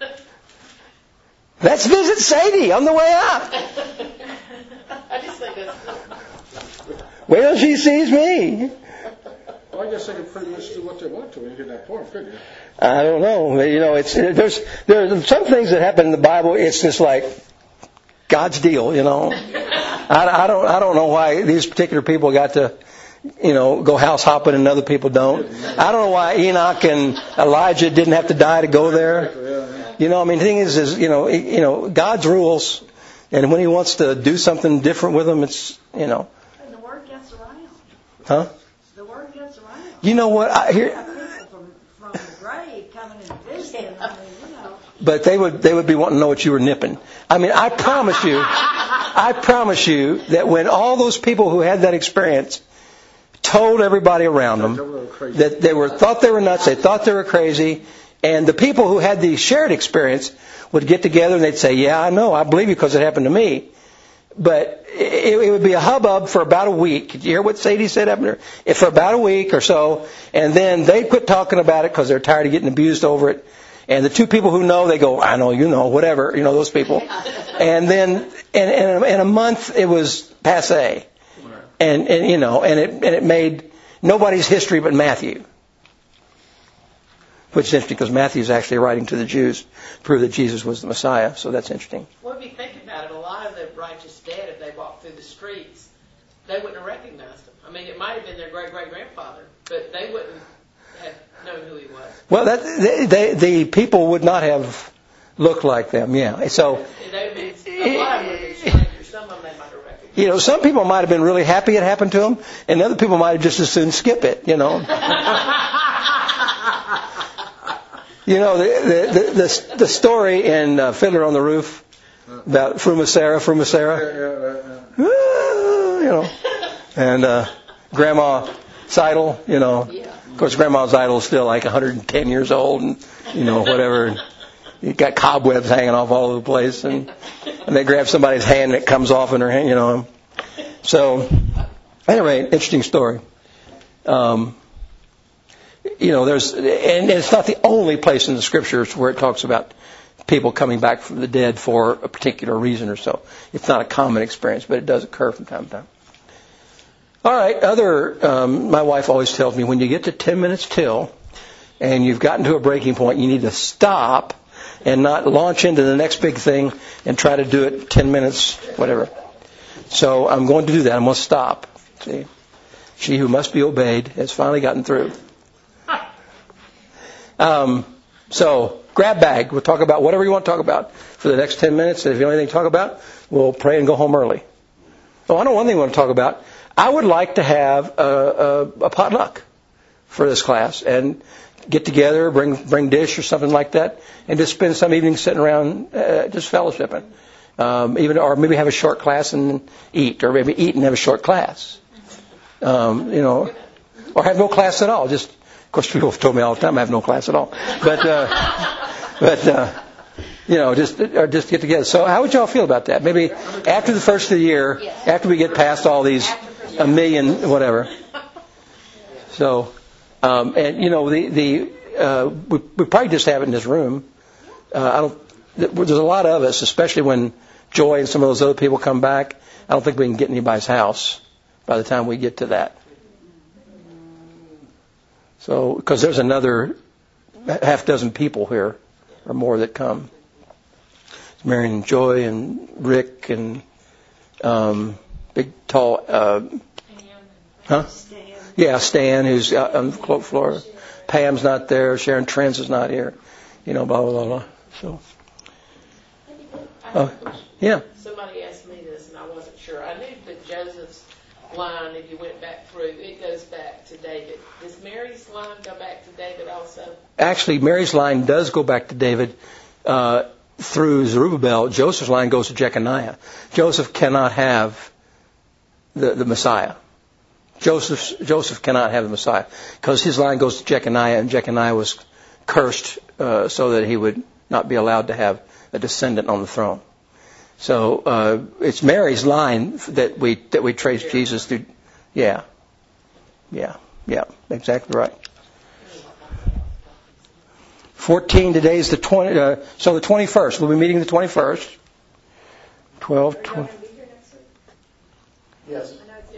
Speaker 1: Let's visit Sadie on the way up.
Speaker 6: I just think that's...
Speaker 1: Wait till she sees me.
Speaker 2: Well, I guess they can pretty much do what they want to when you get that poor figure.
Speaker 1: I don't know. There's some things that happen in the Bible. It's just like God's deal, I don't know why these particular people got to, go house hopping and other people don't. I don't know why Enoch and Elijah didn't have to die to go there. The thing is, God's rules, and when He wants to do something different with them, it's,
Speaker 3: And the word gets around.
Speaker 1: Huh?
Speaker 3: The word gets around.
Speaker 1: You know what?
Speaker 3: People from the grave coming and visiting.
Speaker 1: But they would be wanting to know what you were nipping. I promise you that when all those people who had that experience told everybody around them that thought they were nuts, they thought they were crazy, and the people who had the shared experience would get together and they'd say, yeah, I know, I believe you because it happened to me. But it would be a hubbub for about a week. Did you hear what Sadie said up there? For about a week or so, and then they'd quit talking about it because they're tired of getting abused over it. And the two people who know, they go, I know, you know, whatever, you know, those people. And then in a month, it was passé. And you know, and it made nobody's history but Matthew. Which is interesting because Matthew is actually writing to the Jews to prove that Jesus was the Messiah. So that's interesting.
Speaker 6: Well, if you think about it, a lot of the righteous dead, if they walked through the streets, they wouldn't have recognized him. I mean, it might have been their great-great-grandfather, but they wouldn't have known who he was.
Speaker 1: Well, the people would not have looked like them, yeah. So,
Speaker 6: A lot of them would have been strangers. Some of them they might have recognized.
Speaker 1: you know, some people might have been really happy it happened to them, and other people might have just as soon skip it, you know. You know, the story in Fiddler on the Roof about Frumacera, you know, and Grandma Seidel, you know. Of course, Grandma Seidel is still like 110 years old, and you know, whatever. And you got cobwebs hanging off all over the place, and they grab somebody's hand and it comes off in her hand, you know. So, anyway, interesting story. You know, and it's not the only place in the Scriptures where it talks about people coming back from the dead for a particular reason or so. It's not a common experience, but it does occur from time to time. All right, my wife always tells me when you get to 10 minutes till and you've gotten to a breaking point, you need to stop and not launch into the next big thing and try to do it 10 minutes, whatever. So I'm going to do that. I'm going to stop. See? She who must be obeyed has finally gotten through. So, grab bag. We'll talk about whatever you want to talk about for the next 10 minutes. And if you don't have anything to talk about, we'll pray and go home early. Oh, I know one thing I want to talk about. I would like to have a potluck for this class and get together, bring dish or something like that, and just spend some evening sitting around just fellowshipping. Or maybe have a short class and eat, or maybe eat and have a short class. You know, or have no class at all. Of course, people have told me all the time I have no class at all. But you know, just get together. So how would y'all feel about that? Maybe after the first of the year, after we get past all these a million whatever. So, and you know, we probably just have it in this room. There's a lot of us, especially when Joy and some of those other people come back. I don't think we can get anybody's house by the time we get to that. So, because there's another half dozen people here or more that come. It's Marion and Joy and Rick and big tall, Stan, who's on the quote floor. Pam's not there. Sharon Trentz is not here. You know, blah blah blah. So, yeah.
Speaker 6: Somebody asked me this, and I wasn't sure. I knew that Joseph's line, if you went back through, it goes back to David. Does Mary's line go back to David also?
Speaker 1: Actually, Mary's line does go back to David through Zerubbabel. Joseph's line goes to Jeconiah. Joseph cannot have the Messiah. Joseph cannot have the Messiah because his line goes to Jeconiah, and Jeconiah was cursed so that he would not be allowed to have a descendant on the throne. So it's Mary's line that we trace Jesus through. Yeah, exactly right. 14 today is the 20. So the 21st. We'll be meeting the 21st. 12. 20.
Speaker 4: Yes.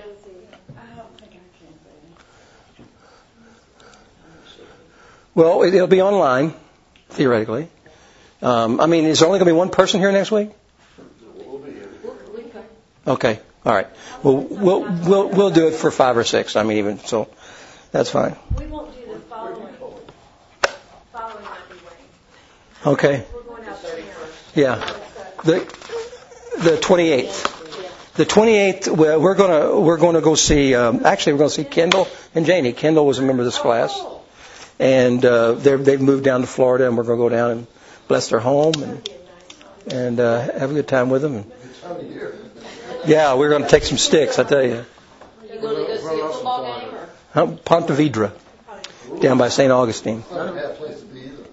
Speaker 1: Well, it'll be online, theoretically. I mean, is there only going to be one person here next week? Okay, all right. Well, we'll do it for 5 or 6. I mean, even so, that's fine.
Speaker 3: We won't do the following Monday morning.
Speaker 1: Okay.
Speaker 3: We're going out there.
Speaker 1: Yeah. The 28th. The 28th. We're going to go see. Actually, we're going to see Kendall and Janie. Kendall was a member of this class, and they've moved down to Florida, and we're going to go down and bless their home and have a good time with them. Yeah, we're going to take some sticks, I tell you.
Speaker 5: You going to go see a football game?
Speaker 1: Ponte Vedra, down by St. Augustine.
Speaker 4: Not a bad place to be either.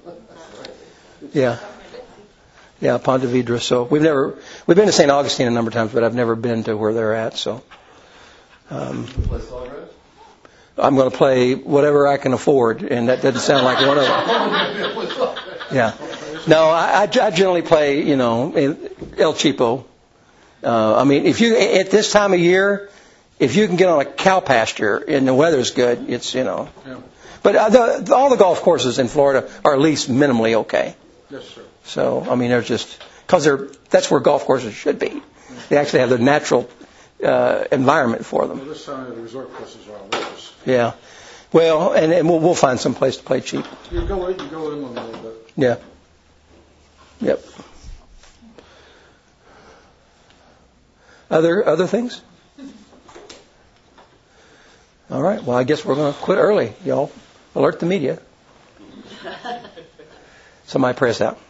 Speaker 1: Yeah, Ponte Vedra. So we've been to St. Augustine a number of times, but I've never been to where they're at. So I'm going to play whatever I can afford, and that doesn't sound like one of them. Yeah. No, I generally play, El Cheapo. I mean, if you at this time of year, if you can get on a cow pasture and the weather's good, it's
Speaker 2: Yeah.
Speaker 1: But all the golf courses in Florida are at least minimally okay.
Speaker 2: Yes, sir.
Speaker 1: So I mean, they're just because that's where golf courses should be. They actually have their natural environment for them.
Speaker 2: Well, this time the resort courses are outrageous.
Speaker 1: Yeah. Well, and we'll find some place to play cheap.
Speaker 2: You go inland a little bit.
Speaker 1: Yeah. Yep. Other things? All right. Well, I guess we're going to quit early, y'all. Alert the media. Somebody pray us out.